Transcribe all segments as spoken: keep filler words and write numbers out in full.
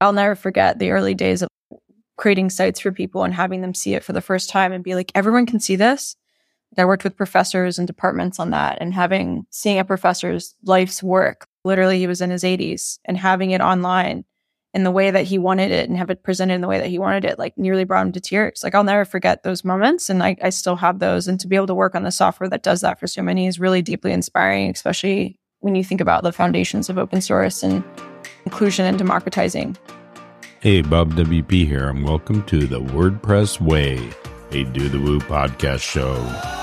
I'll never forget the early days of creating sites for people and having them see it for the first time and be like, everyone can see this. I worked with professors and departments on that, and having, seeing a professor's life's work, literally he was in his eighties, and having it online in the way that he wanted it and have it presented in the way that he wanted it, like nearly brought him to tears. Like, I'll never forget those moments. And I, I still have those. And to be able to work on the software that does that for so many is really deeply inspiring, especially when you think about the foundations of open source and inclusion and democratizing. Hey, Bob W P here, and welcome to the WordPress Way, a Do the Woo podcast show.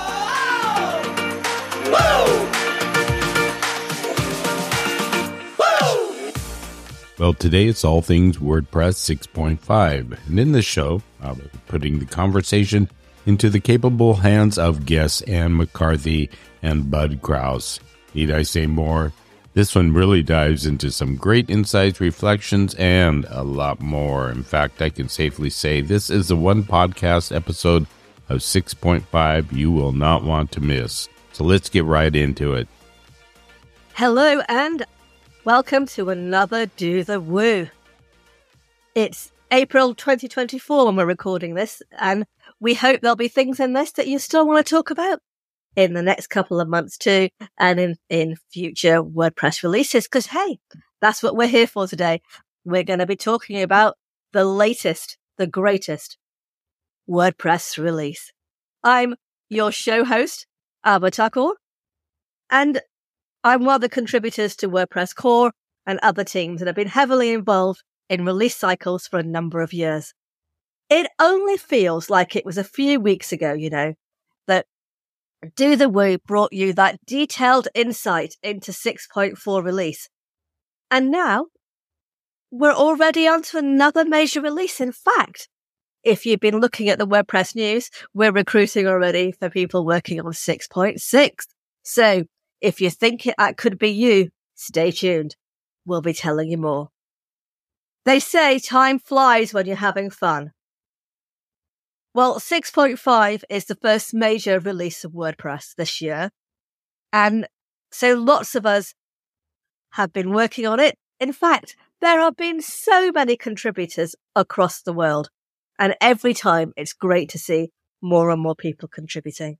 Well, today it's all things WordPress six point five, and in this show, I'll be putting the conversation into the capable hands of guests Anne McCarthy and Bud Krause. Need I say more? This one really dives into some great insights, reflections, and a lot more. In fact, I can safely say this is the one podcast episode of six point five you will not want to miss. So let's get right into it. Hello and welcome to another Do the Woo. It's April twenty twenty-four when we're recording this, and we hope there'll be things in this that you still want to talk about in the next couple of months too, and in, in future WordPress releases, because hey, that's what we're here for today. We're going to be talking about the latest, the greatest WordPress release. I'm your show host, Alba Takor, and I'm one of the contributors to WordPress Core and other teams that have been heavily involved in release cycles for a number of years. It only feels like it was a few weeks ago, you know, that Do the Woo brought you that detailed insight into six point four release. And now, we're already on to another major release. In fact, if you've been looking at the WordPress news, we're recruiting already for people working on six point six. So, if you think it that could be you, stay tuned. We'll be telling you more. They say time flies when you're having fun. Well, six point five is the first major release of WordPress this year. And so lots of us have been working on it. In fact, there have been so many contributors across the world. And every time it's great to see more and more people contributing.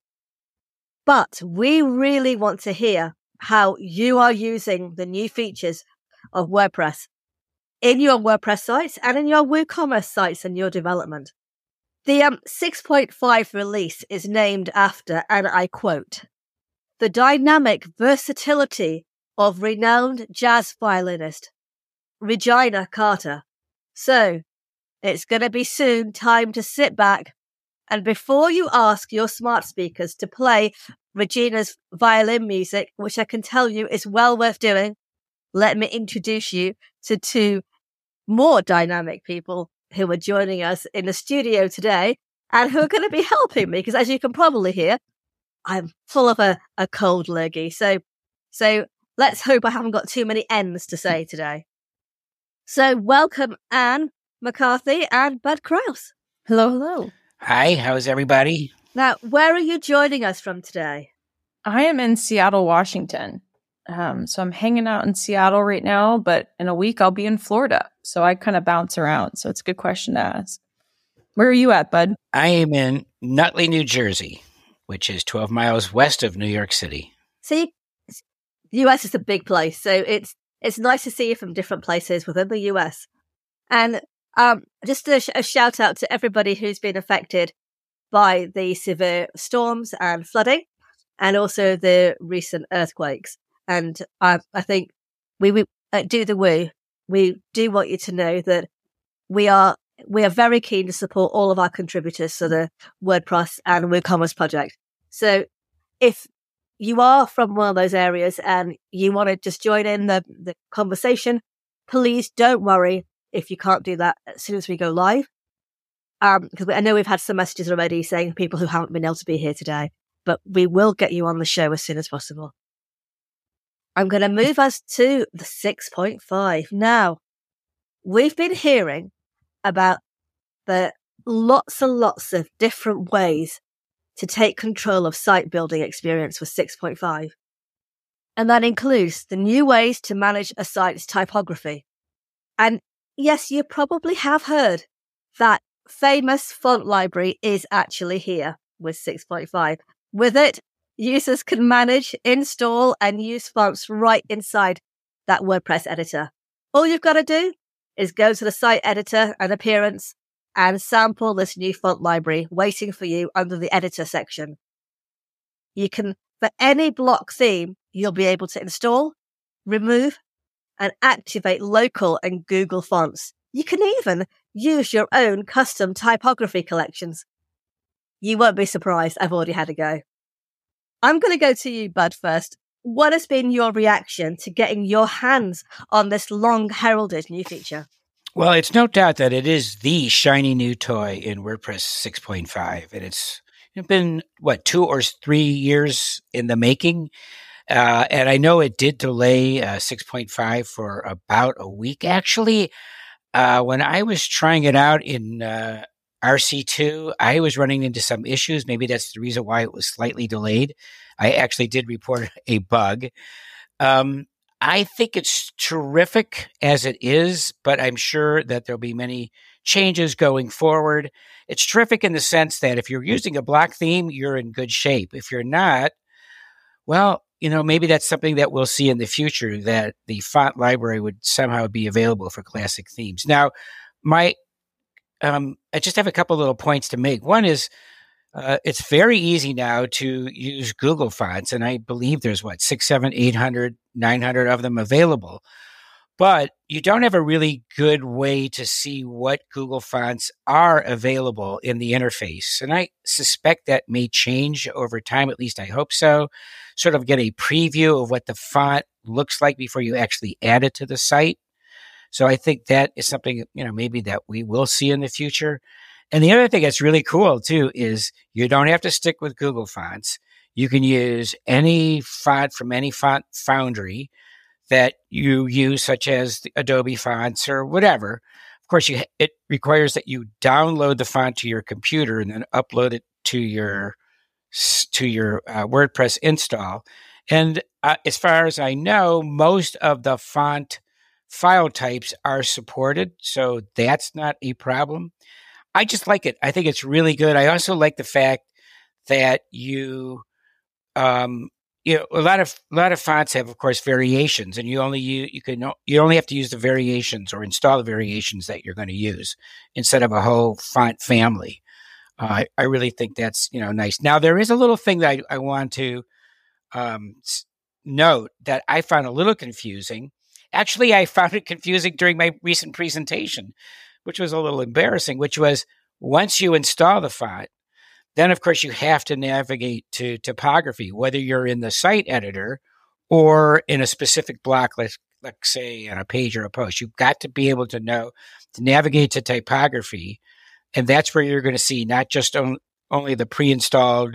But we really want to hear how you are using the new features of WordPress in your WordPress sites and in your WooCommerce sites and your development. The um, six point five release is named after, and I quote, the dynamic versatility of renowned jazz violinist Regina Carter. So, it's going to be soon time to sit back, and before you ask your smart speakers to play Regina's violin music, which I can tell you is well worth doing, let me introduce you to two more dynamic people who are joining us in the studio today and who are going to be helping me, because as you can probably hear, I'm full of a, a cold lurgy. So, so let's hope I haven't got too many N's to say today. So welcome Anne McCarthy and Bud Krause. Hello, hello. Hi, how's everybody? Now, where are you joining us from today? I am in Seattle, Washington. Um, so I'm hanging out in Seattle right now, but in a week I'll be in Florida. So I kind of bounce around. So it's a good question to ask. Where are you at, Bud? I am in Nutley, New Jersey, which is twelve miles west of New York City. See, the U S is a big place, so it's it's nice to see you from different places within the U S. And um, just a, sh- a shout out to everybody who's been affected by the severe storms and flooding, and also the recent earthquakes. And I, I think we, we uh, Do the Woo. We do want you to know that we are we are very keen to support all of our contributors to the WordPress and WooCommerce project. So if you are from one of those areas and you want to just join in the, the conversation, please don't worry if you can't do that as soon as we go live. Um, because I know we've had some messages already saying people who haven't been able to be here today, but we will get you on the show as soon as possible. I'm going to move us to the six point five. Now, we've been hearing about the lots and lots of different ways to take control of site building experience with six point five. And that includes the new ways to manage a site's typography. And yes, you probably have heard that famous font library is actually here with six point five. With it, users can manage, install, and use fonts right inside that WordPress editor. All you've got to do is go to the site editor and appearance and sample this new font library waiting for you under the editor section. You can, for any block theme, you'll be able to install, remove, and activate local and Google fonts. You can even use your own custom typography collections. You won't be surprised. I've already had a go. I'm going to go to you, Bud, first. What has been your reaction to getting your hands on this long heralded new feature? Well, it's no doubt that it is the shiny new toy in WordPress six point five. And it's been, what, two or three years in the making. Uh, and I know it did delay uh, six point five for about a week. Actually, uh, when I was trying it out in uh, R C two, I was running into some issues. Maybe that's the reason why it was slightly delayed. I actually did report a bug. Um, I think it's terrific as it is, but I'm sure that there'll be many changes going forward. It's terrific in the sense that if you're using a block theme, you're in good shape. If you're not, well, you know, maybe that's something that we'll see in the future, that the font library would somehow be available for classic themes. Now, my, um, I just have a couple little points to make. One is, uh, it's very easy now to use Google fonts, and I believe there's what, six, seven, eight hundred, nine hundred of them available. But you don't have a really good way to see what Google fonts are available in the interface. And I suspect that may change over time, at least I hope so. Sort of get a preview of what the font looks like before you actually add it to the site. So I think that is something, you know, maybe that we will see in the future. And the other thing that's really cool too is you don't have to stick with Google fonts. You can use any font from any font foundry that you use, such as the Adobe fonts or whatever. Of course, you, it requires that you download the font to your computer and then upload it to your to your uh, WordPress install. And uh, as far as I know, most of the font file types are supported, so that's not a problem. I just like it. I think it's really good. I also like the fact that you, um, you know, a lot of a lot of fonts have, of course, variations, and you only you you can you only have to use the variations or install the variations that you're going to use instead of a whole font family. Uh, I, I really think that's, you know, nice. Now, there is a little thing that I, I want to um, note that I found a little confusing. Actually, I found it confusing during my recent presentation, which was a little embarrassing, which was once you install the font, then, of course, you have to navigate to typography, whether you're in the site editor or in a specific block, let's, let's say on a page or a post. You've got to be able to know to navigate to typography. And that's where you're going to see not just on, only the pre-installed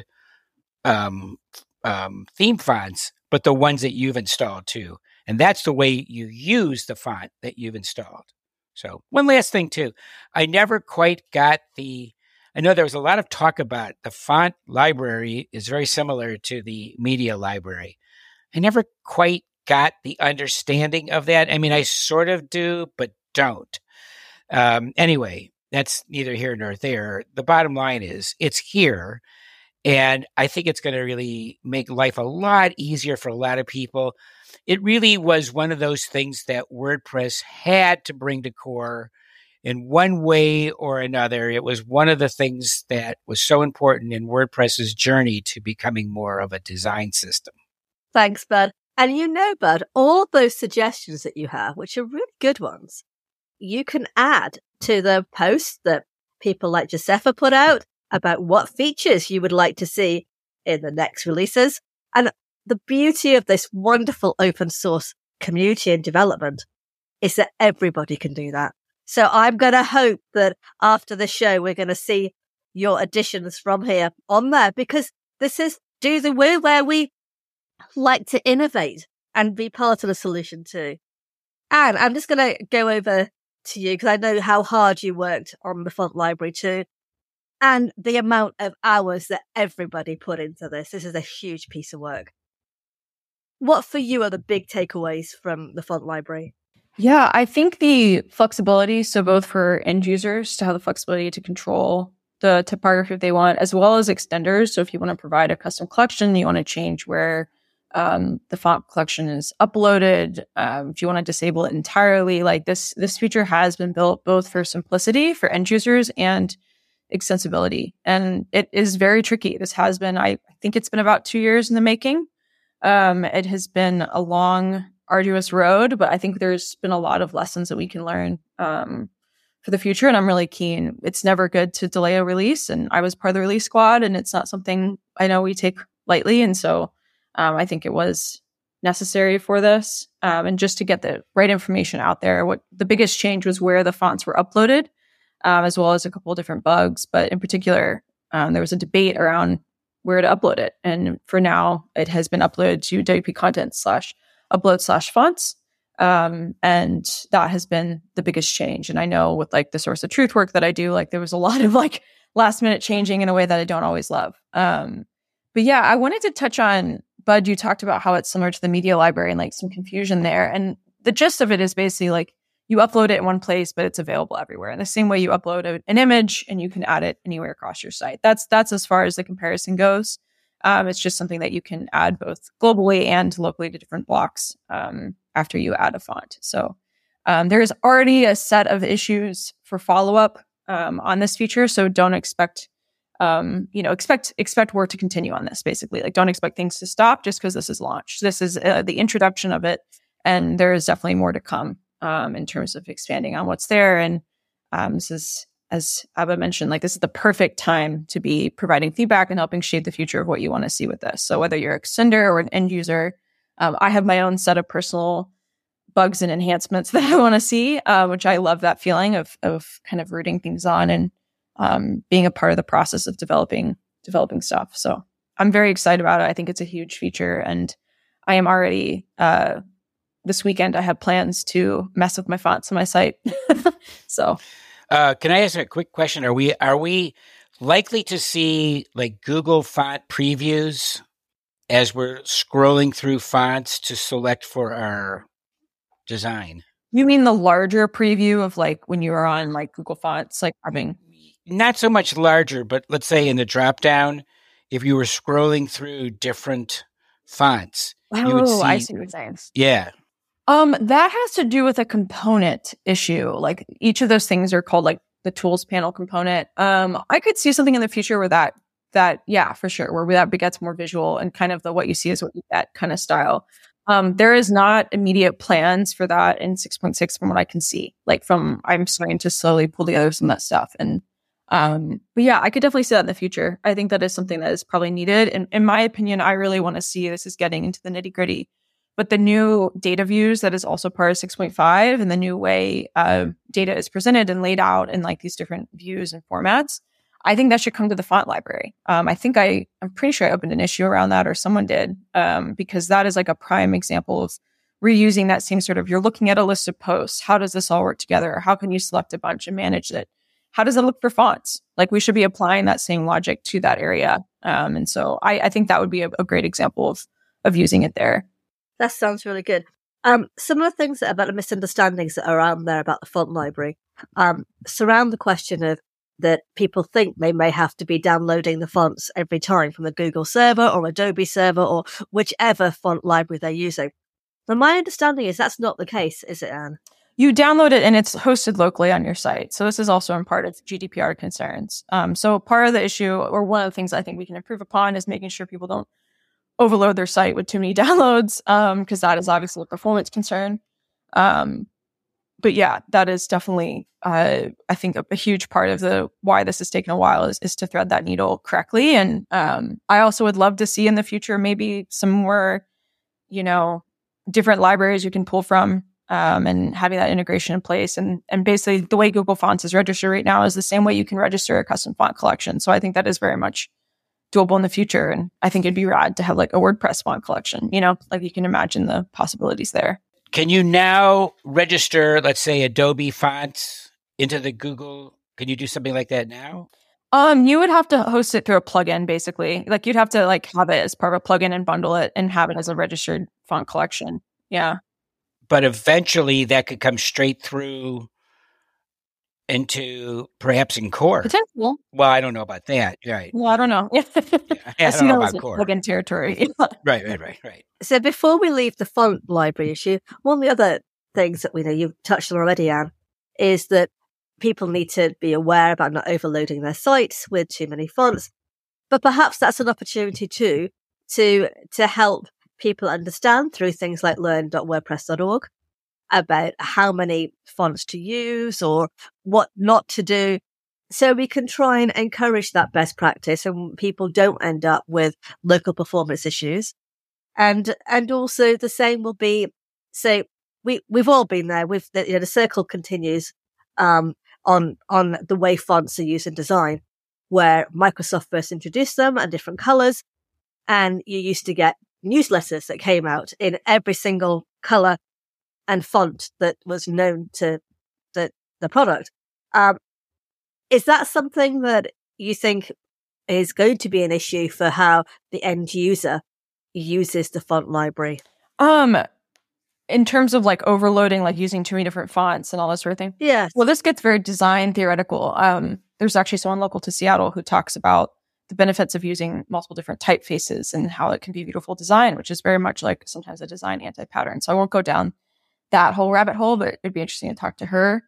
um, um, theme fonts, but the ones that you've installed too. And that's the way you use the font that you've installed. So one last thing too, I never quite got the, I know there was a lot of talk about the font library is very similar to the media library. I never quite got the understanding of that. I mean, I sort of do, but don't. Um, anyway, that's neither here nor there. The bottom line is it's here. And I think it's going to really make life a lot easier for a lot of people. It really was one of those things that WordPress had to bring to core in one way or another. It was one of the things that was so important in WordPress's journey to becoming more of a design system. Thanks, Bud. And you know, Bud, all those suggestions that you have, which are really good ones, you can add to the posts that people like Josepha put out about what features you would like to see in the next releases. And the beauty of this wonderful open source community and development is that everybody can do that. So I'm going to hope that after the show, we're going to see your additions from here on there, because this is Do the Woo, where we like to innovate and be part of the solution too. And I'm just going to go over to you because I know how hard you worked on the font library too, and the amount of hours that everybody put into this. This is a huge piece of work. What for you are the big takeaways from the font library? Yeah, I think the flexibility, so both for end users to have the flexibility to control the typography if they want, as well as extenders. So if you want to provide a custom collection, you want to change where um, the font collection is uploaded. Um, if you want to disable it entirely, like this, this feature has been built both for simplicity for end users and extensibility. And it is very tricky. This has been, I, I think it's been about two years in the making. Um, it has been a long, arduous road, but I think there's been a lot of lessons that we can learn um, for the future. And I'm really keen. It's never good to delay a release. And I was part of the release squad, and it's not something I know we take lightly. And so um, I think it was necessary for this. Um, and just to get the right information out there, what the biggest change was where the fonts were uploaded, um, as well as a couple of different bugs. But in particular, um, there was a debate around where to upload it. And for now, it has been uploaded to W P content slash upload slash fonts. Um, and that has been the biggest change. And I know with like the source of truth work that I do, like there was a lot of like last minute changing in a way that I don't always love. Um, but yeah, I wanted to touch on, Bud, you talked about how it's similar to the media library and like some confusion there. And the gist of it is basically like you upload it in one place, but it's available everywhere. In the same way you upload a, an image and you can add it anywhere across your site. That's, that's as far as the comparison goes. Um, it's just something that you can add both globally and locally to different blocks um, after you add a font. So um, there is already a set of issues for follow-up um, on this feature. So don't expect, um, you know, expect expect work to continue on this. Basically, like don't expect things to stop just because this is launched. This is uh, the introduction of it, and there is definitely more to come um, in terms of expanding on what's there. And um, this is, as Abba mentioned, like this is the perfect time to be providing feedback and helping shape the future of what you want to see with this. So whether you're an extender or an end user, um, I have my own set of personal bugs and enhancements that I want to see, uh, which I love that feeling of of kind of rooting things on and um, being a part of the process of developing developing stuff. So I'm very excited about it. I think it's a huge feature, and I am already uh, this weekend. I have plans to mess with my fonts on my site. so. Uh, can I ask a quick question? Are we are we likely to see like Google font previews as we're scrolling through fonts to select for our design? You mean the larger preview of like when you are on like Google Fonts, like having not so much larger, but let's say in the drop down, if you were scrolling through different fonts, oh, you would see, I see what you're saying. Yeah. Um, that has to do with a component issue. Like each of those things are called like the tools panel component. Um, I could see something in the future where that, that, yeah, for sure, where that gets more visual and kind of the what you see is what you get kind of style. Um, there is not immediate plans for that in six point six from what I can see. Like from, I'm starting to slowly pull together some of that stuff. And, um, but yeah, I could definitely see that in the future. I think that is something that is probably needed. And in my opinion, I really want to see this is getting into the nitty gritty. But the new data views that is also part of six point five and the new way uh, data is presented and laid out in like these different views and formats, I think that should come to the font library. Um, I think I, I'm pretty sure I opened an issue around that or someone did um, because that is like a prime example of reusing that same sort of, you're looking at a list of posts. How does this all work together? How can you select a bunch and manage it? How does it look for fonts? Like we should be applying that same logic to that area. Um, and so I, I think that would be a, a great example of of using it there. That sounds really good. Um, some of the things that about the misunderstandings that are around there about the font library um, surround the question of that people think they may have to be downloading the fonts every time from a Google server or Adobe server or whichever font library they're using. But my understanding is that's not the case, is it, Anne? You download it and it's hosted locally on your site. So this is also in part of G D P R concerns. Um, so part of the issue, or one of the things I think we can improve upon, is making sure people don't overload their site with too many downloads, um, because that is obviously a performance concern. Um, but yeah, that is definitely, uh, I think, a, a huge part of the why this has taken a while is, is to thread that needle correctly. And um, I also would love to see in the future maybe some more, you know, different libraries you can pull from, um, and having that integration in place. And and basically, the way Google Fonts is registered right now is the same way you can register a custom font collection. So I think that is very much doable in the future. And I think it'd be rad to have like a WordPress font collection, you know, like you can imagine the possibilities there. Can you now register, let's say, Adobe fonts into the Google? Can you do something like that now? Um, you would have to host it through a plugin, basically. Like you'd have to like have it as part of a plugin and bundle it and have it as a registered font collection. Yeah. but eventually that could come straight through into perhaps in Core. Potential. Well, I don't know about that. Right. Well, I don't know. Yeah, I, I don't see know that as about Core. plug-in territory. Right, right, right, right. So before we leave the font library issue, one of the other things that we know you've touched on already, Anne, is that people need to be aware about not overloading their sites with too many fonts. But perhaps that's an opportunity too to to help people understand through things like learn dot wordpress dot org about how many fonts to use or what not to do. So we can try and encourage that best practice and people don't end up with local performance issues. And, and also the same will be, so we, we've all been there. We've, the, you know, the circle continues, um, on, on the way fonts are used in design, where Microsoft first introduced them and different colors. And you used to get newsletters that came out in every single color and font that was known to the, the product. Um, is that something that you think is going to be an issue for how the end user uses the font library? Um, in terms of like overloading, like using too many different fonts and all that sort of thing. Yes. Well, this gets very design theoretical. Um, there's actually someone local to Seattle who talks about the benefits of using multiple different typefaces and how it can be beautiful design, which is very much like sometimes a design anti-pattern. So I won't go down that whole rabbit hole, but it'd be interesting to talk to her.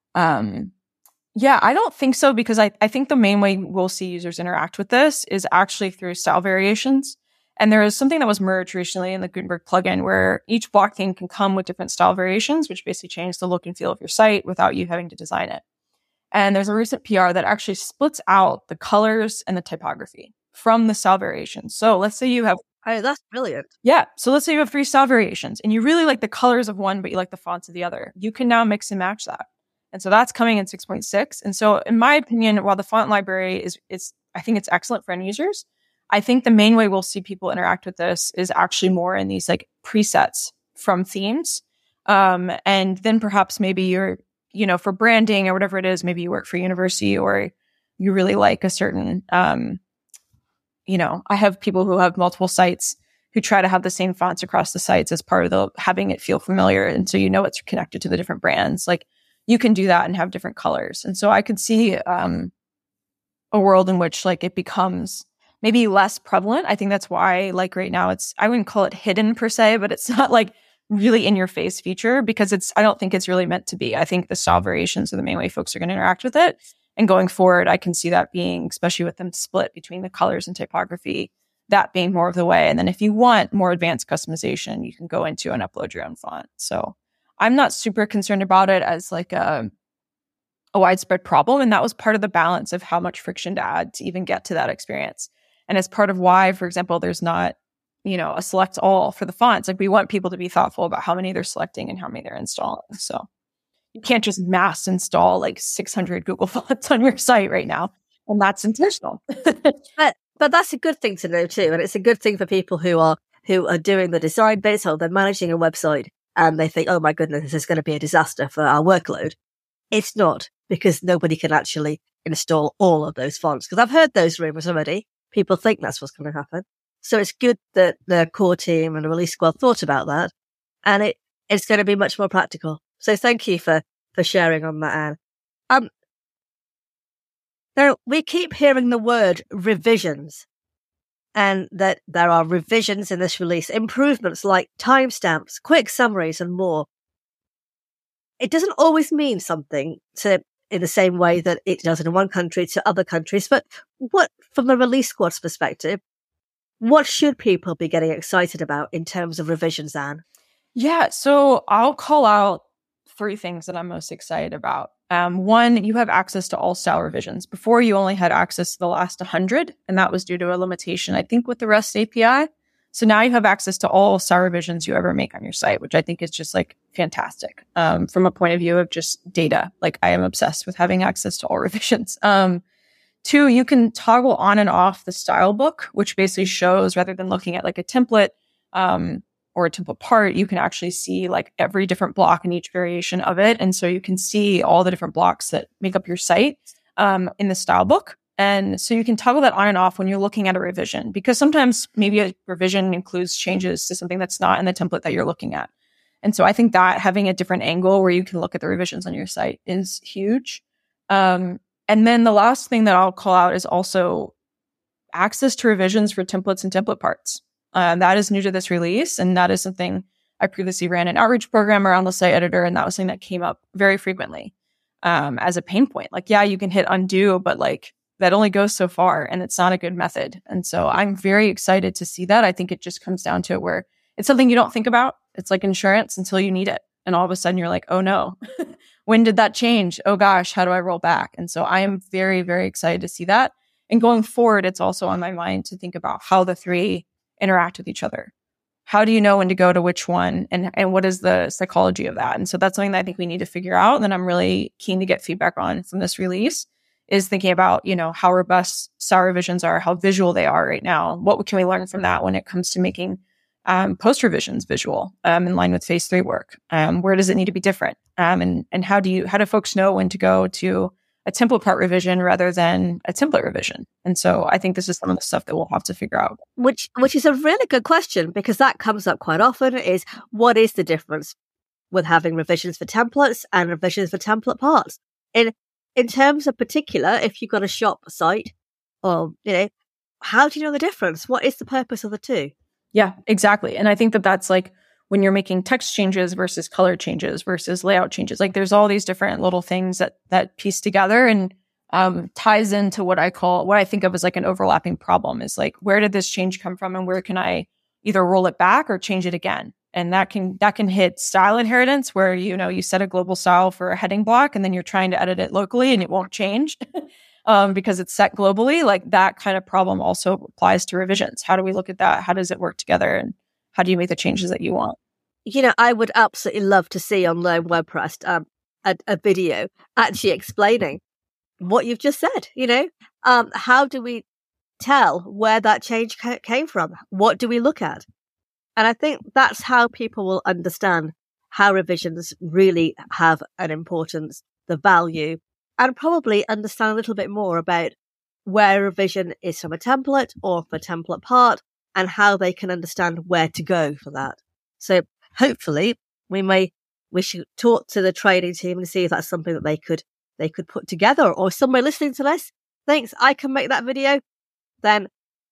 Um, yeah, I don't think so, because I, I think the main way we'll see users interact with this is actually through style variations. And there is something that was merged recently in the Gutenberg plugin where each block theme can come with different style variations, which basically change the look and feel of your site without you having to design it. And there's a recent P R that actually splits out the colors and the typography from the style variations. So let's say you have Oh, that's brilliant. Yeah. So let's say you have three style variations and you really like the colors of one, but you like the fonts of the other. You can now mix and match that. And so that's coming in six point six. And so in my opinion, while the font library is, is I think it's excellent for end users, I think the main way we'll see people interact with this is actually more in these like presets from themes. Um, and then perhaps maybe you're, you know, for branding or whatever it is, maybe you work for a university or you really like a certain, um, you know, I have people who have multiple sites who try to have the same fonts across the sites as part of the having it feel familiar. And so, you know, it's connected to the different brands. Like you can do that and have different colors. And so I could see um, a world in which like it becomes maybe less prevalent. I think that's why like right now it's, I wouldn't call it hidden per se, but it's not like really in your face feature because it's, I don't think it's really meant to be. I think the style variations are the main way folks are going to interact with it. And going forward, I can see that being, especially with them split between the colors and typography, that being more of the way. And then if you want more advanced customization, you can go into and upload your own font. So I'm not super concerned about it as like a, a widespread problem. And that was part of the balance of how much friction to add to even get to that experience. And it's part of why, for example, there's not, you know, a select all for the fonts. Like we want people to be thoughtful about how many they're selecting and how many they're installing. So you can't just mass install like six hundred Google fonts on your site right now. And that's intentional. but but that's a good thing to know too. And it's a good thing for people who are who are doing the design bits or they're managing a website and they think, oh my goodness, this is going to be a disaster for our workload. It's not, because nobody can actually install all of those fonts. Because I've heard those rumors already. People think that's what's going to happen. So it's good that the core team and the release squad thought about that. And it, it's going to be much more practical. So thank you for, for sharing on that, Anne. Um, now, we keep hearing the word revisions, and that there are revisions in this release, improvements like timestamps, quick summaries, and more. It doesn't always mean something to in the same way that it does in one country to other countries. But what, from the release squad's perspective, what should people be getting excited about in terms of revisions, Anne? Yeah, so I'll call out three things that I'm most excited about. Um, one, you have access to all style revisions. Before, you only had access to the last one hundred, and that was due to a limitation, I think, with the REST A P I. So now you have access to all style revisions you ever make on your site, which I think is just like fantastic um, from a point of view of just data. Like I am obsessed with having access to all revisions. Um, two, you can toggle on and off the style book, which basically shows, rather than looking at like a template, um, or a template part, you can actually see like every different block and each variation of it. And so you can see all the different blocks that make up your site um, in the style book. And so you can toggle that on and off when you're looking at a revision, because sometimes maybe a revision includes changes to something that's not in the template that you're looking at. And so I think that having a different angle where you can look at the revisions on your site is huge. Um, and then the last thing that I'll call out is also access to revisions for templates and template parts. Uh, that is new to this release, and that is something I previously ran an outreach program around the site editor, and that was something that came up very frequently um, as a pain point. Like, yeah, you can hit undo, but like that only goes so far, and it's not a good method. And so I'm very excited to see that. I think it just comes down to it where it's something you don't think about. It's like insurance until you need it. And all of a sudden you're like, oh no, when did that change? Oh gosh, how do I roll back? And so I am very, very excited to see that. And going forward, it's also on my mind to think about how the three interact with each other. How do you know when to go to which one? And, and what is the psychology of that? And so that's something that I think we need to figure out. And then I'm really keen to get feedback on from this release is thinking about, you know, how robust style revisions are, how visual they are right now. What can we learn from that when it comes to making um, post revisions visual um, in line with phase three work? Um, where does it need to be different? Um, and, and how do you, how do folks know when to go to a template part revision rather than a template revision? And so I think this is some of the stuff that we'll have to figure out. Which which is a really good question, because that comes up quite often, is what is the difference with having revisions for templates and revisions for template parts? In in terms of particular, if you've got a shop site, or, you know, how do you know the difference? What is the purpose of the two? Yeah, exactly. And I think that that's like when you're making text changes versus color changes versus layout changes, like there's all these different little things that that piece together and um, ties into what I call, what I think of as like an overlapping problem is like, where did this change come from and where can I either roll it back or change it again? And that can, that can hit style inheritance where, you know, you set a global style for a heading block and then you're trying to edit it locally and it won't change um, because it's set globally. Like that kind of problem also applies to revisions. How do we look at that? How does it work together? And how do you make the changes that you want? You know, I would absolutely love to see on Learn WordPress um, a, a video actually explaining what you've just said. You know, um, how do we tell where that change ca- came from? What do we look at? And I think that's how people will understand how revisions really have an importance, the value, and probably understand a little bit more about where a revision is from a template or for template part and how they can understand where to go for that. So hopefully we may, we should talk to the training team and see if that's something that they could, they could put together, or somebody listening to this thinks I can make that video, then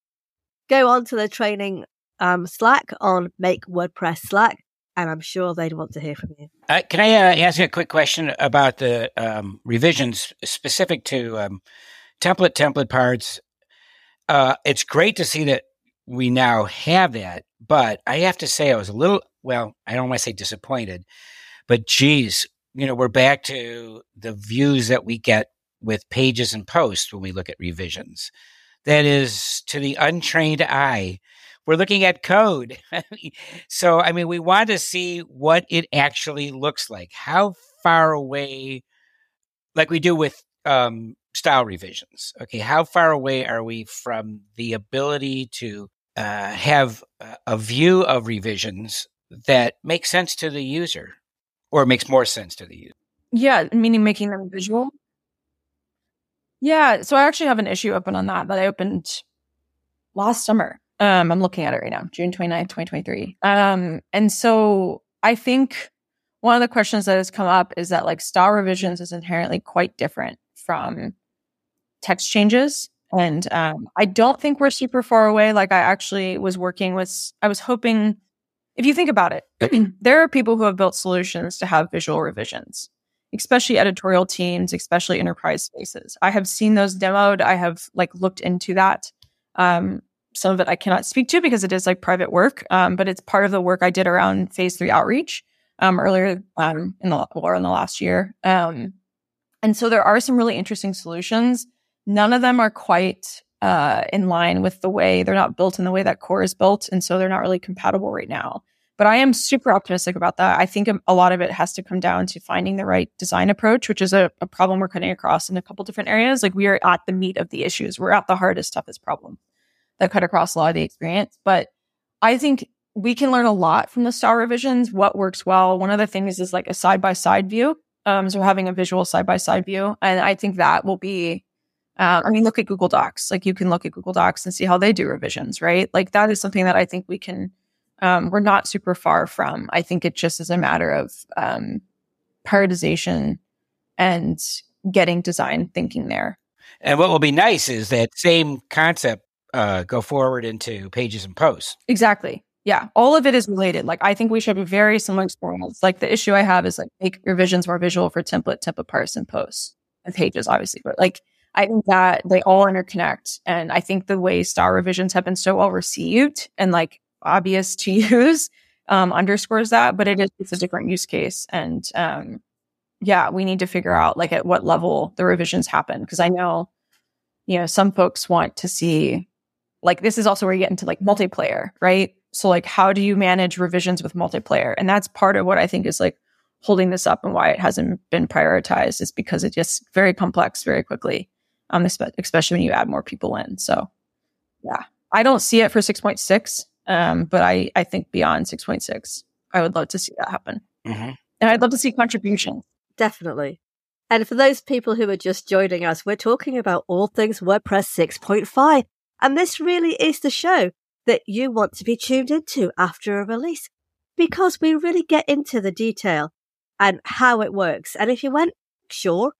go on to the training um, Slack on Make WordPress Slack, and I'm sure they'd want to hear from you. Uh, can I uh, ask you a quick question about the um, revisions specific to um, template, template parts? Uh, it's great to see that we now have that, but I have to say I was a little, well, I don't want to say disappointed, but geez, you know, we're back to the views that we get with pages and posts when we look at revisions. That is, to the untrained eye, we're looking at code. So, I mean, we want to see what it actually looks like. How far away, like we do with um, style revisions, okay, how far away are we from the ability to uh, have a, a view of revisions that makes sense to the user, or makes more sense to the user? Yeah, meaning making them visual. Yeah, so I actually have an issue open on that that I opened last summer. Um, I'm looking at it right now, June twenty-ninth, twenty twenty-three. Um, and so I think one of the questions that has come up is that like style revisions is inherently quite different from text changes. And um, I don't think we're super far away. Like I actually was working with, I was hoping, if you think about it, there are people who have built solutions to have visual revisions, especially editorial teams, especially enterprise spaces. I have seen those demoed. I have like looked into that. Um, some of it I cannot speak to because it is like private work, um, but it's part of the work I did around phase three outreach um, earlier um, in the or in the last year. Um, and so there are some really interesting solutions. None of them are quite uh, in line with the way they're not built in the way that Core is built, and so they're not really compatible right now. But I am super optimistic about that. I think a lot of it has to come down to finding the right design approach, which is a, a problem we're cutting across in a couple different areas. Like we are at the meat of the issues. We're at the hardest, toughest problem that cut across a lot of the experience. But I think we can learn a lot from the style revisions, what works well. One of the things is like a side-by-side view. Um, so having a visual side-by-side view. And I think that will be, uh, I mean, look at Google Docs. Like you can look at Google Docs and see how they do revisions, right? Like that is something that I think we can um, we're not super far from. I think it just is a matter of um, prioritization and getting design thinking there. And what will be nice is that same concept uh, go forward into pages and posts. Exactly. Yeah. All of it is related. Like, I think we should have a very similar experience. Like, the issue I have is like, make revisions more visual for template, template parse, and posts and pages, obviously. But like, I think that they all interconnect. And I think the way style revisions have been so well received and like obvious to use um, underscores that, but it is it's a different use case. And um, yeah, we need to figure out like at what level the revisions happen. Cause I know, you know, some folks want to see, like, this is also where you get into like multiplayer, right? So like, how do you manage revisions with multiplayer? And that's part of what I think is like holding this up and why it hasn't been prioritized, is because it just very complex very quickly, um, especially when you add more people in. So yeah, I don't see it for six point six, um, but I, I think beyond six point six, I would love to see that happen. Mm-hmm. And I'd love to see contributions. Definitely. And for those people who are just joining us, we're talking about all things WordPress six point five. And this really is the show that you want to be tuned into after a release, because we really get into the detail and how it works. And if you weren't sure,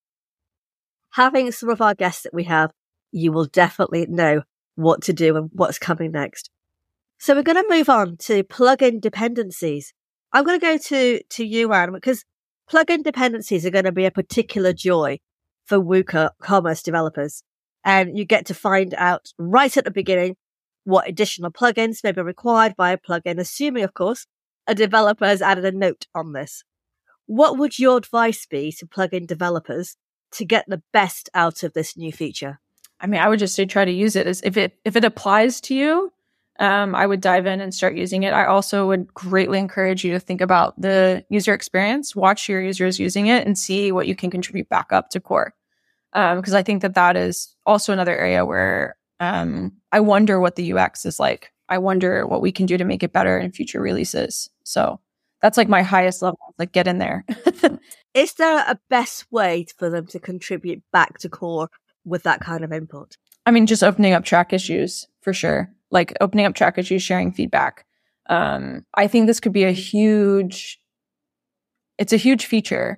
having some of our guests that we have, you will definitely know what to do and what's coming next. So we're going to move on to plugin dependencies. I'm going to go to, to you, Anne, because plugin dependencies are going to be a particular joy for WooCommerce developers. And you get to find out right at the beginning what additional plugins may be required by a plugin, assuming, of course, a developer has added a note on this. What would your advice be to plugin developers to get the best out of this new feature? I mean, I would just say try to use it. As if it if it applies to you, um, I would dive in and start using it. I also would greatly encourage you to think about the user experience, watch your users using it, and see what you can contribute back up to core. Because um, I think that that is also another area where um, I wonder what the U X is like. I wonder what we can do to make it better in future releases. So that's like my highest level, like get in there. Is there a best way for them to contribute back to core with that kind of input? I mean, just opening up track issues for sure. Like opening up track issues, sharing feedback. Um, I think this could be a huge, it's a huge feature.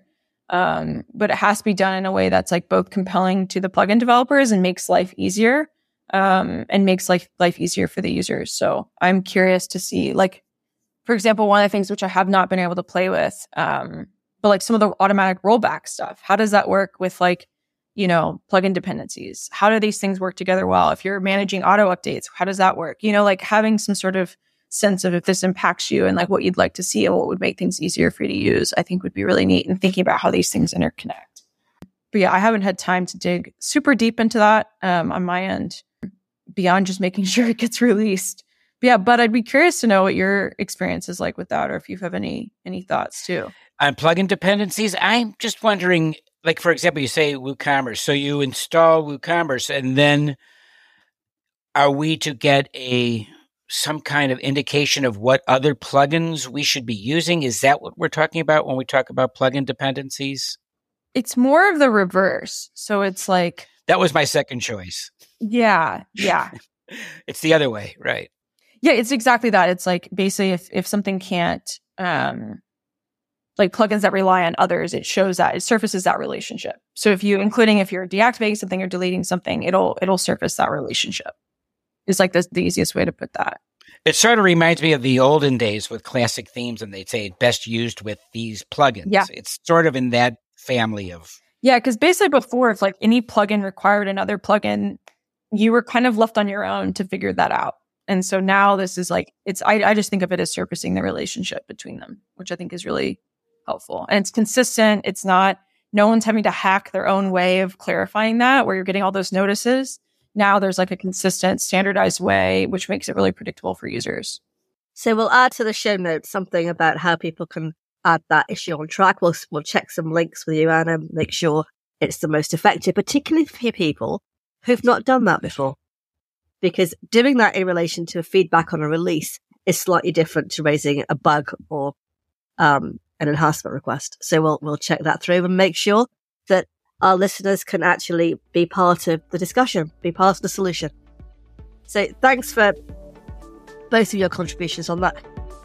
Um, but it has to be done in a way that's like both compelling to the plugin developers and makes life easier, um, and makes life, life easier for the users. So I'm curious to see, like, for example, one of the things which I have not been able to play with, um, but like some of the automatic rollback stuff, how does that work with like, you know, plugin dependencies? How do these things work together well? If you're managing auto updates, how does that work? You know, like having some sort of sense of if this impacts you and like what you'd like to see and what would make things easier for you to use, I think would be really neat, and thinking about how these things interconnect. But yeah, I haven't had time to dig super deep into that um, on my end, beyond just making sure it gets released. But yeah, but I'd be curious to know what your experience is like with that, or if you have any any thoughts too. On plugin dependencies, I'm just wondering, like, for example, you say WooCommerce. So you install WooCommerce, and then are we to get a some kind of indication of what other plugins we should be using? Is that what we're talking about when we talk about plugin dependencies? It's more of the reverse. So it's like... That was my second choice. Yeah, yeah. It's the other way, right? Yeah, it's exactly that. It's like basically if, if something can't, um, like plugins that rely on others, it shows that, it surfaces that relationship. So if you, including if you're deactivating something or deleting something, it'll it'll surface that relationship. It's like the, the easiest way to put that. It sort of reminds me of the olden days with classic themes, and they'd say best used with these plugins. Yeah. It's sort of in that family of... Yeah, because basically before, if like any plugin required another plugin, you were kind of left on your own to figure that out. And so now this is like, it's, I, I just think of it as surfacing the relationship between them, which I think is really helpful. And it's consistent. It's not, no one's having to hack their own way of clarifying that, where you're getting all those notices. Now there's like a consistent, standardized way, which makes it really predictable for users. So we'll add to the show notes something about how people can add that issue on track. We'll, we'll check some links with you, Anna, and make sure it's the most effective, particularly for people who've not done that before. Because doing that in relation to a feedback on a release is slightly different to raising a bug or um, an enhancement request. So we'll we'll check that through and make sure that our listeners can actually be part of the discussion, be part of the solution. So thanks for both of your contributions on that.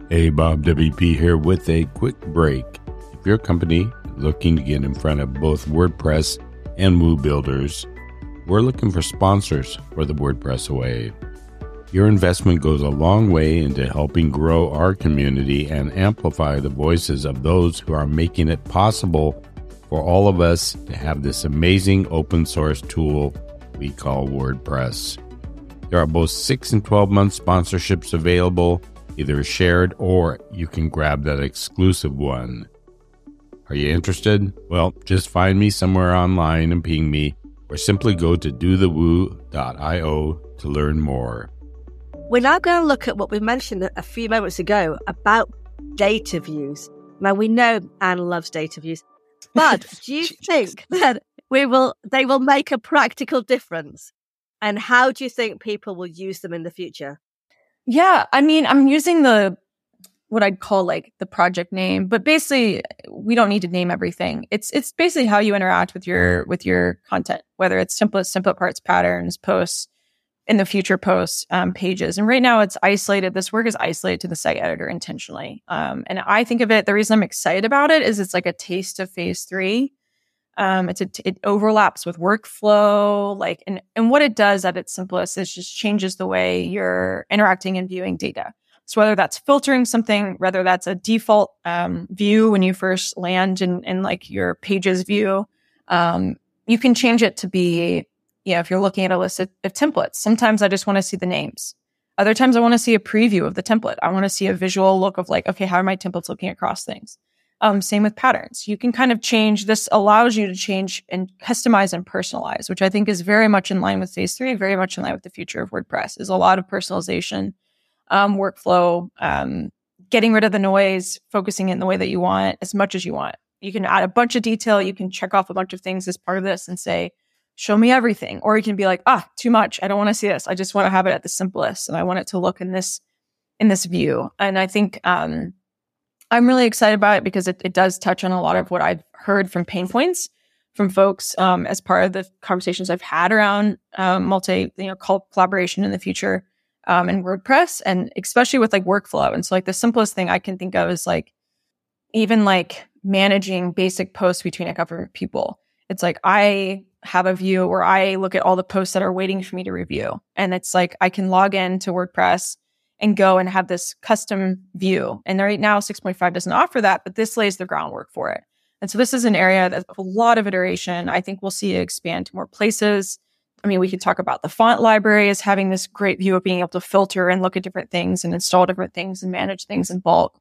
Hey, Bob W P here with a quick break. If your company is looking to get in front of both WordPress and Woo builders, we're looking for sponsors for the WordPress Away. Your investment goes a long way into helping grow our community and amplify the voices of those who are making it possible for all of us to have this amazing open source tool we call WordPress. There are both six and twelve month sponsorships available, either shared or you can grab that exclusive one. Are you interested? Well, just find me somewhere online and ping me, or simply go to do the woo dot io to learn more. We're now going to look at what we mentioned a few moments ago about data views. Now, we know Anne loves data views, but do you think that we will they will make a practical difference? And how do you think people will use them in the future? Yeah, I mean, I'm using the, what I'd call like the project name, but basically we don't need to name everything. It's, it's basically how you interact with your, with your content, whether it's templates, template parts, patterns, posts, in the future posts, um, pages. And right now it's isolated. This work is isolated to the site editor intentionally. Um, and I think of it, the reason I'm excited about it is it's like a taste of phase three. Um, it's a, it overlaps with workflow, like, and, and what it does at its simplest is just changes the way you're interacting and viewing data. So whether that's filtering something, whether that's a default, um, view when you first land in, in like your pages view, um, you can change it to be, you know, if you're looking at a list of, of templates, sometimes I just want to see the names. Other times I want to see a preview of the template. I want to see a visual look of like, okay, how are my templates looking across things? Um, same with patterns. You can kind of change, this allows you to change and customize and personalize, which I think is very much in line with phase three, very much in line with the future of WordPress, is a lot of personalization, um, workflow, um, getting rid of the noise, focusing in the way that you want as much as you want. You can add a bunch of detail. You can check off a bunch of things as part of this and say, show me everything. Or you can be like, ah, too much. I don't want to see this. I just want to have it at the simplest. And I want it to look in this, in this view. And I think, um, I'm really excited about it because it, it does touch on a lot of what I've heard from pain points from folks, um, as part of the conversations I've had around, um, multi, you know, collaboration in the future, um, in WordPress, and especially with like workflow. And so like the simplest thing I can think of is like, even like managing basic posts between a couple of people. It's like, I have a view where I look at all the posts that are waiting for me to review. And it's like, I can log in to WordPress and go and have this custom view. And right now, six point five doesn't offer that, but this lays the groundwork for it. And so this is an area that's a lot of iteration. I think we'll see it expand to more places. I mean, we could talk about the font library as having this great view of being able to filter and look at different things and install different things and manage things in bulk.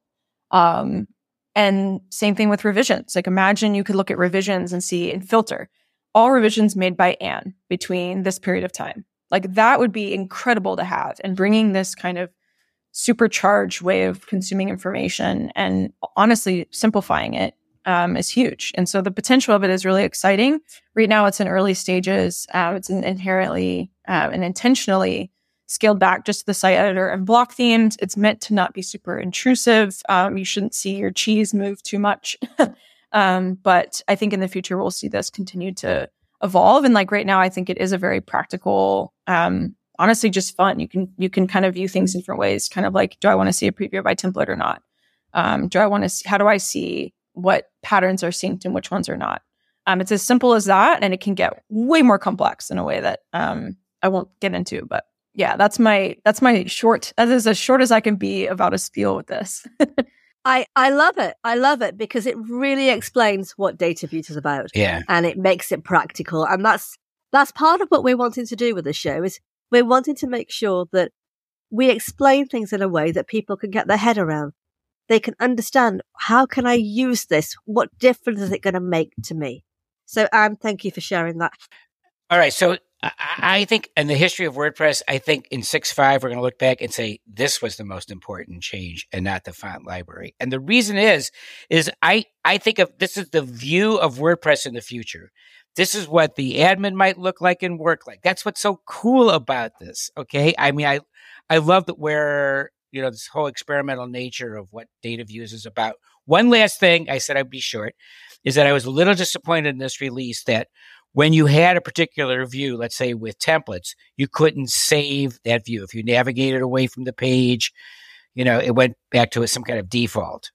Um, and same thing with revisions. Like imagine you could look at revisions and see and filter all revisions made by Anne between this period of time. Like that would be incredible to have, and bringing this kind of supercharged way of consuming information and honestly simplifying it, um, is huge. And so the potential of it is really exciting. Right now it's in early stages. Uh, it's an inherently uh, and intentionally scaled back just to the site editor and block themes. It's meant to not be super intrusive. Um, you shouldn't see your cheese move too much. um, but I think in the future, we'll see this continue to evolve. And like right now, I think it is a very practical, um, honestly, just fun. You can, you can kind of view things in different ways, kind of like, do I want to see a preview by template or not? Um, do I want to see, how do I see what patterns are synced and which ones are not? Um, it's as simple as that. And it can get way more complex in a way that, um, I won't get into, but yeah, that's my, that's my short, that is as short as I can be about a spiel with this. I, I love it. I love it because it really explains what data views is about. Yeah. And it makes it practical. And that's, that's part of what we're wanting to do with the show is we're wanting to make sure that we explain things in a way that people can get their head around. They can understand, how can I use this? What difference is it going to make to me? So, Anne, thank you for sharing that. All right. So I, I think in the history of WordPress, I think in six point five, we're going to look back and say this was the most important change and not the font library. And the reason is, is I, I think of this is the view of WordPress in the future. This is what the admin might look like and work like. That's what's so cool about this. Okay. I mean, I, I love that where, you know, this whole experimental nature of what data views is about. One last thing I said I'd be short is that I was a little disappointed in this release that when you had a particular view, let's say with templates, you couldn't save that view. If you navigated away from the page, you know, it went back to some kind of default.